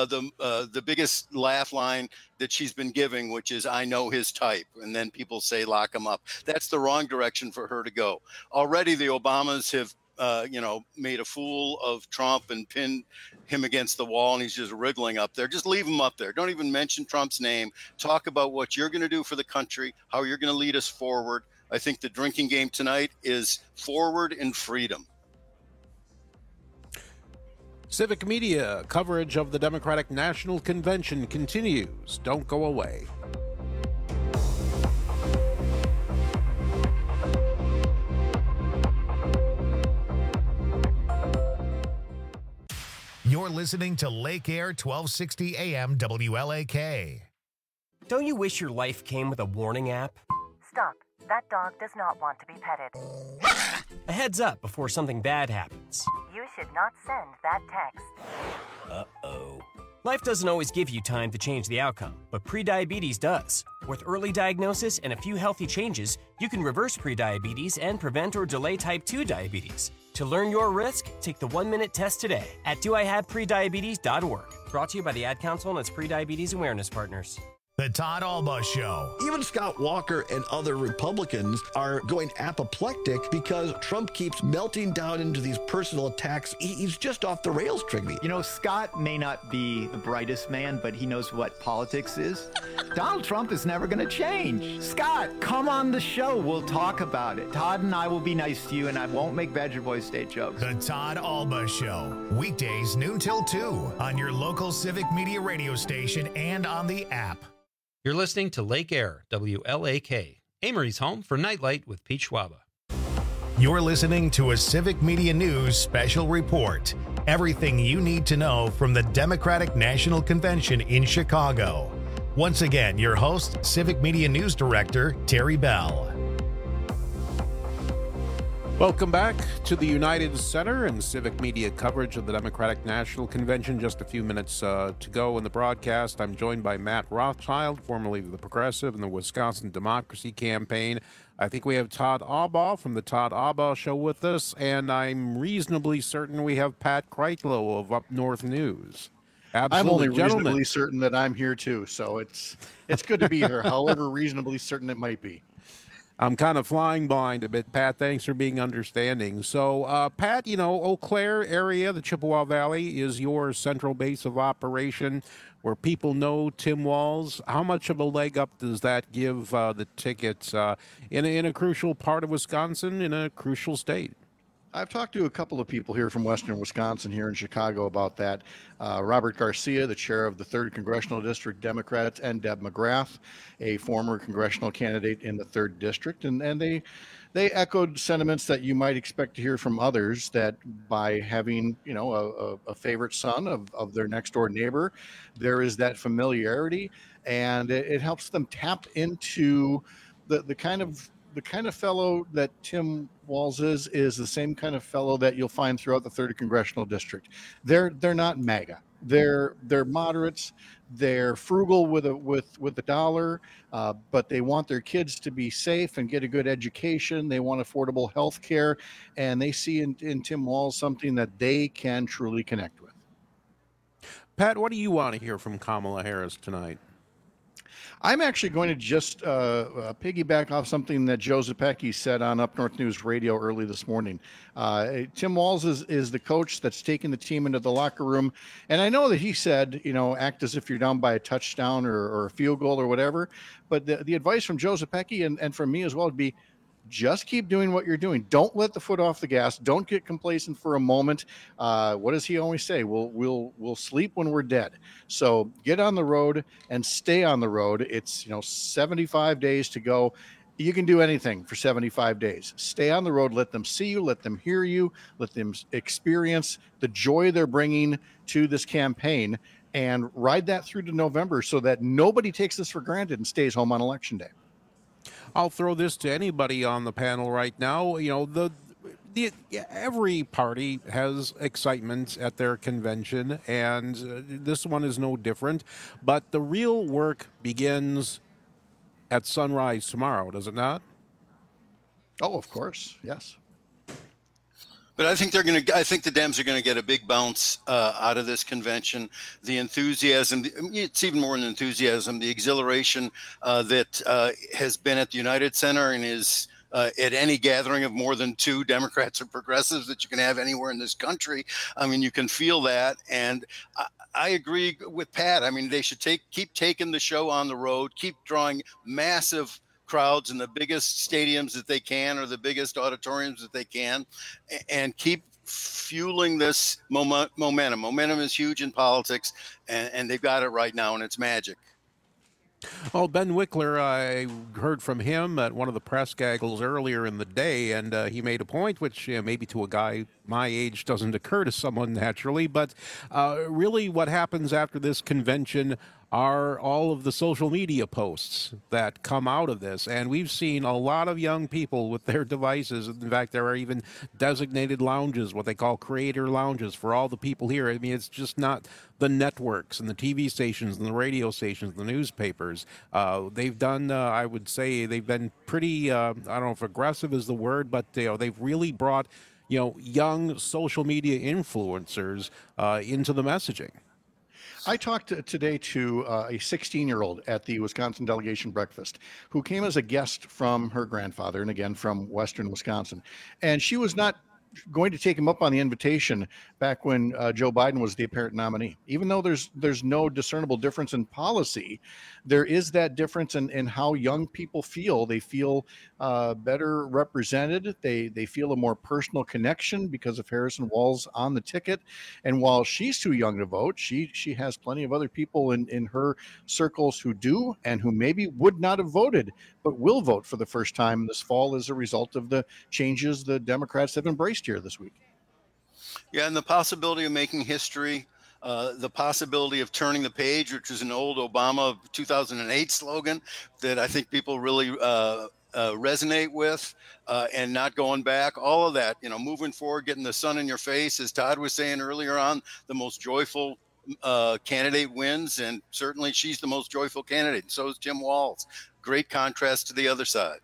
the biggest laugh line that she's been giving, which is, "I know his type." And then people say, "Lock him up." That's the wrong direction for her to go. Already the Obamas have, made a fool of Trump and pinned him against the wall, and he's just wriggling up there. Just leave him up there. Don't even mention Trump's name. Talk about what you're going to do for the country, how you're going to lead us forward. I think the drinking game tonight is forward and freedom. Civic Media coverage of the Democratic National Convention continues. Don't go away. You're listening to Lake Air 1260 AM WLAK. Don't you wish your life came with a warning app? Stop. That dog does not want to be petted. A heads up before something bad happens. You should not send that text. Uh-oh. Life doesn't always give you time to change the outcome, but prediabetes does. With early diagnosis and a few healthy changes, you can reverse prediabetes and prevent or delay type 2 diabetes. To learn your risk, take the 1-minute test today at doihaveprediabetes.org. Brought to you by the Ad Council and its prediabetes awareness partners. The Todd Alba Show. Even Scott Walker and other Republicans are going apoplectic because Trump keeps melting down into these personal attacks. He's just off the rails, Trigby. You know, Scott may not be the brightest man, but he knows what politics is. Donald Trump is never going to change. Scott, come on the show. We'll talk about it. Todd and I will be nice to you, and I won't make Badger Boy State jokes. The Todd Alba Show. Weekdays noon till 2 on your local Civic Media radio station and on the app. You're listening to Lake Air, WLAK, Amory's home for Nightlight with Pete Schwaba. You're listening to a Civic Media News special report. Everything you need to know from the Democratic National Convention in Chicago. Once again, your host, Civic Media News Director, Terry Bell. Welcome back to the United Center and Civic Media coverage of the Democratic National Convention. Just a few minutes to go in the broadcast. I'm joined by Matt Rothschild, formerly of the Progressive and the Wisconsin Democracy Campaign. I think we have Todd Alba from the Todd Alba Show with us, and I'm reasonably certain we have Pat Kreitlow of Up North News. Absolutely, I'm only gentlemen. reasonably certain that I'm here too, so it's good to be here, however reasonably certain it might be. I'm kind of flying blind a bit, Pat. Thanks for being understanding. So, Pat, you know, Eau Claire area, the Chippewa Valley, is your central base of operation where people know Tim Walz. How much of a leg up does that give the tickets in a crucial part of Wisconsin, in a crucial state? I've talked to a couple of people here from Western Wisconsin here in Chicago about that. Robert Garcia, the chair of the 3rd Congressional District Democrats, and Deb McGrath, a former congressional candidate in the 3rd District. And they echoed sentiments that you might expect to hear from others, that by having, you know, a favorite son of their next door neighbor, there is that familiarity, and it helps them tap into the kind of fellow that Tim Walz is the same kind of fellow that you'll find throughout the 3rd Congressional District. They're not MAGA. They're moderates. They're frugal with the dollar, but they want their kids to be safe and get a good education. They want affordable health care, and they see in Tim Walz something that they can truly connect with. Pat, what do you want to hear from Kamala Harris tonight? I'm actually going to just piggyback off something that Joe Zepecki said on Up North News Radio early this morning. Tim Walz is the coach that's taking the team into the locker room. And I know that he said, you know, act as if you're down by a touchdown or a field goal or whatever. But the advice from Joe Zepecki and from me as well would be, just keep doing what you're doing. Don't let the foot off the gas. Don't get complacent for a moment. What does he always say? We'll sleep when we're dead. So get on the road and stay on the road. It's 75 days to go. You can do anything for 75 days. Stay on the road. Let them see you. Let them hear you. Let them experience the joy they're bringing to this campaign, and ride that through to November so that nobody takes this for granted and stays home on Election Day. I'll throw this to anybody on the panel right now. You know, every party has excitement at their convention, and this one is no different. But the real work begins at sunrise tomorrow, does it not? Oh, of course, yes. But I think the Dems are going to get a big bounce out of this convention. The enthusiasm, it's even more than enthusiasm, the exhilaration that has been at the United Center and is at any gathering of more than 2 Democrats or progressives that you can have anywhere in this country. I mean, you can feel that. And I agree with Pat. I mean, they should keep taking the show on the road, keep drawing massive crowds in the biggest stadiums that they can, or the biggest auditoriums that they can, and keep fueling this momentum. Momentum is huge in politics, and they've got it right now, and it's magic. Well, Ben Wickler, I heard from him at one of the press gaggles earlier in the day, and he made a point which maybe to a guy my age doesn't occur to someone naturally, but really what happens after this convention are all of the social media posts that come out of this. And we've seen a lot of young people with their devices. In fact, there are even designated lounges, what they call creator lounges, for all the people here. I mean, it's just not the networks and the TV stations and the radio stations, the newspapers. They've done, I would say, they've been pretty, I don't know if aggressive is the word, but they've really brought, young social media influencers into the messaging. I talked today to a 16-year-old at the Wisconsin delegation breakfast who came as a guest from her grandfather, and again from Western Wisconsin. And she was not going to take him up on the invitation back when Joe Biden was the apparent nominee. Even though there's no discernible difference in policy, there is that difference in how young people feel. They feel better represented. They feel a more personal connection because of Harrison Walz on the ticket. And while she's too young to vote, she has plenty of other people in her circles who do, and who maybe would not have voted, but will vote for the first time this fall as a result of the changes the Democrats have embraced here this week. Yeah, and the possibility of making history, the possibility of turning the page, which is an old Obama 2008 slogan that I think people really resonate with, and not going back, all of that, moving forward, getting the sun in your face, as Todd was saying earlier on, the most joyful candidate wins, and certainly she's the most joyful candidate, and so is Tim Walz. Great contrast to the other side.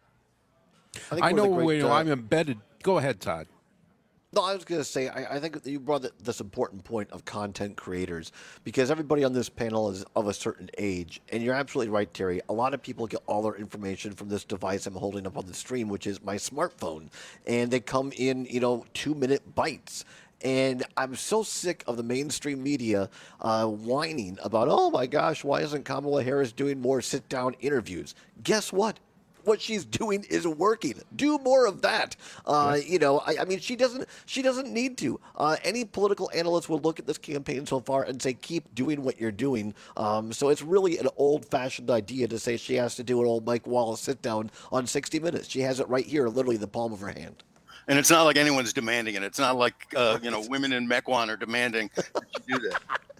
I know I'm embedded. Go ahead, Todd. No, I was going to say, I think you brought this important point of content creators, because everybody on this panel is of a certain age. And you're absolutely right, Terry. A lot of people get all their information from this device I'm holding up on the stream, which is my smartphone. And they come in, 2-minute bites. And I'm so sick of the mainstream media whining about, oh my gosh, why isn't Kamala Harris doing more sit-down interviews? Guess what? What she's doing is working. Do more of that. I mean, she doesn't need to. Any political analyst will look at this campaign so far and say, keep doing what you're doing. So it's really an old-fashioned idea to say she has to do an old Mike Wallace sit-down on 60 Minutes. She has it right here, literally the palm of her hand. And it's not like anyone's demanding it. It's not like, women in Mequon are demanding that you do that.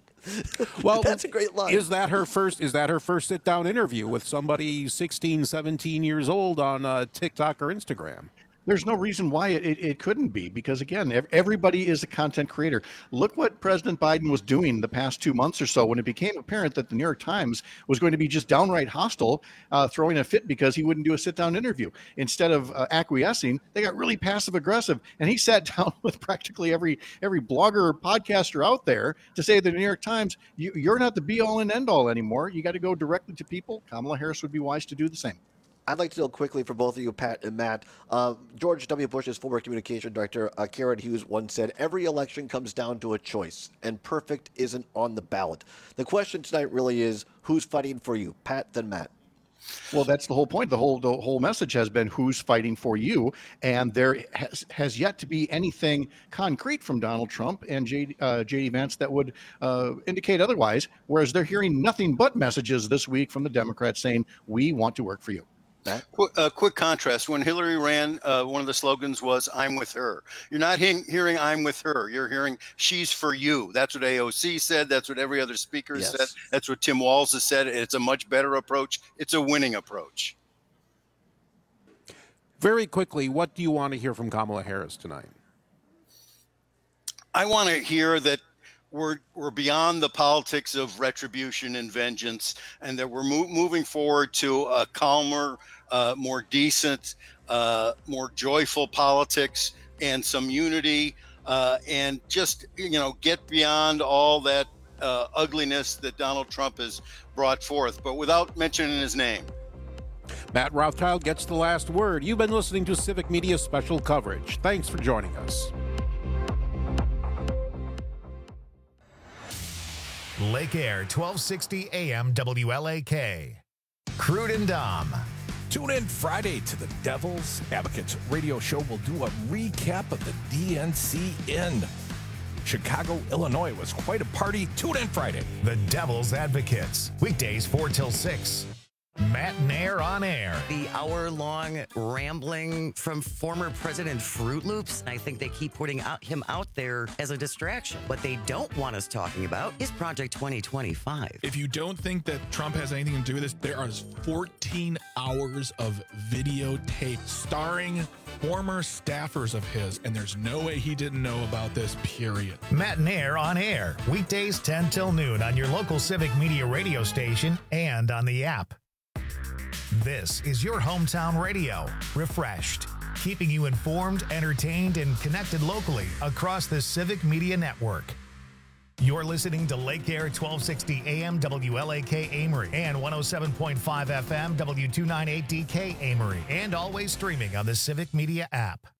Well, that's a great line. Is that her first sit-down interview with somebody 16, 17 years old on TikTok or Instagram? There's no reason why it couldn't be, because, again, everybody is a content creator. Look what President Biden was doing the past 2 months or so when it became apparent that the New York Times was going to be just downright hostile, throwing a fit because he wouldn't do a sit-down interview. Instead of acquiescing, they got really passive-aggressive, and he sat down with practically every blogger or podcaster out there to say to the New York Times, you're not the be-all and end-all anymore. You got to go directly to people. Kamala Harris would be wise to do the same. I'd like to know quickly for both of you, Pat and Matt. George W. Bush's former communication director, Karen Hughes, once said, every election comes down to a choice, and perfect isn't on the ballot. The question tonight really is, who's fighting for you, Pat, then Matt? Well, that's the whole point. The whole message has been who's fighting for you, and there has yet to be anything concrete from Donald Trump and J.D. Vance that would indicate otherwise, whereas they're hearing nothing but messages this week from the Democrats saying, we want to work for you. Quick contrast. When Hillary ran, one of the slogans was, I'm with her. You're not hearing I'm with her. You're hearing she's for you. That's what AOC said. That's what every other speaker said. That's what Tim Walz has said. It's a much better approach. It's a winning approach. Very quickly, what do you want to hear from Kamala Harris tonight? I want to hear that we're beyond the politics of retribution and vengeance, and that we're moving forward to a calmer, more decent, more joyful politics and some unity, and just, get beyond all that ugliness that Donald Trump has brought forth, but without mentioning his name. Matt Rothschild gets the last word. You've been listening to Civic Media Special Coverage. Thanks for joining us. Lake Air 1260 AM WLAK. Crude and Dom. Tune in Friday to the Devil's Advocates radio show. We'll do a recap of the DNC in Chicago, Illinois. It was quite a party. Tune in Friday. The Devil's Advocates, weekdays 4 till 6. Matt Nair on air. The hour-long rambling from former President Fruit Loops. I think they keep putting him out there as a distraction. What they don't want us talking about is Project 2025. If you don't think that Trump has anything to do with this, there are 14 hours of videotape starring former staffers of his, and there's no way he didn't know about this, period. Matt Nair on air, weekdays 10 till noon on your local Civic Media radio station and on the app. This is your hometown radio, refreshed, keeping you informed, entertained, and connected locally across the Civic Media Network. You're listening to Lake Air 1260 AM WLAK Amory and 107.5 FM W298DK Amory, and always streaming on the Civic Media app.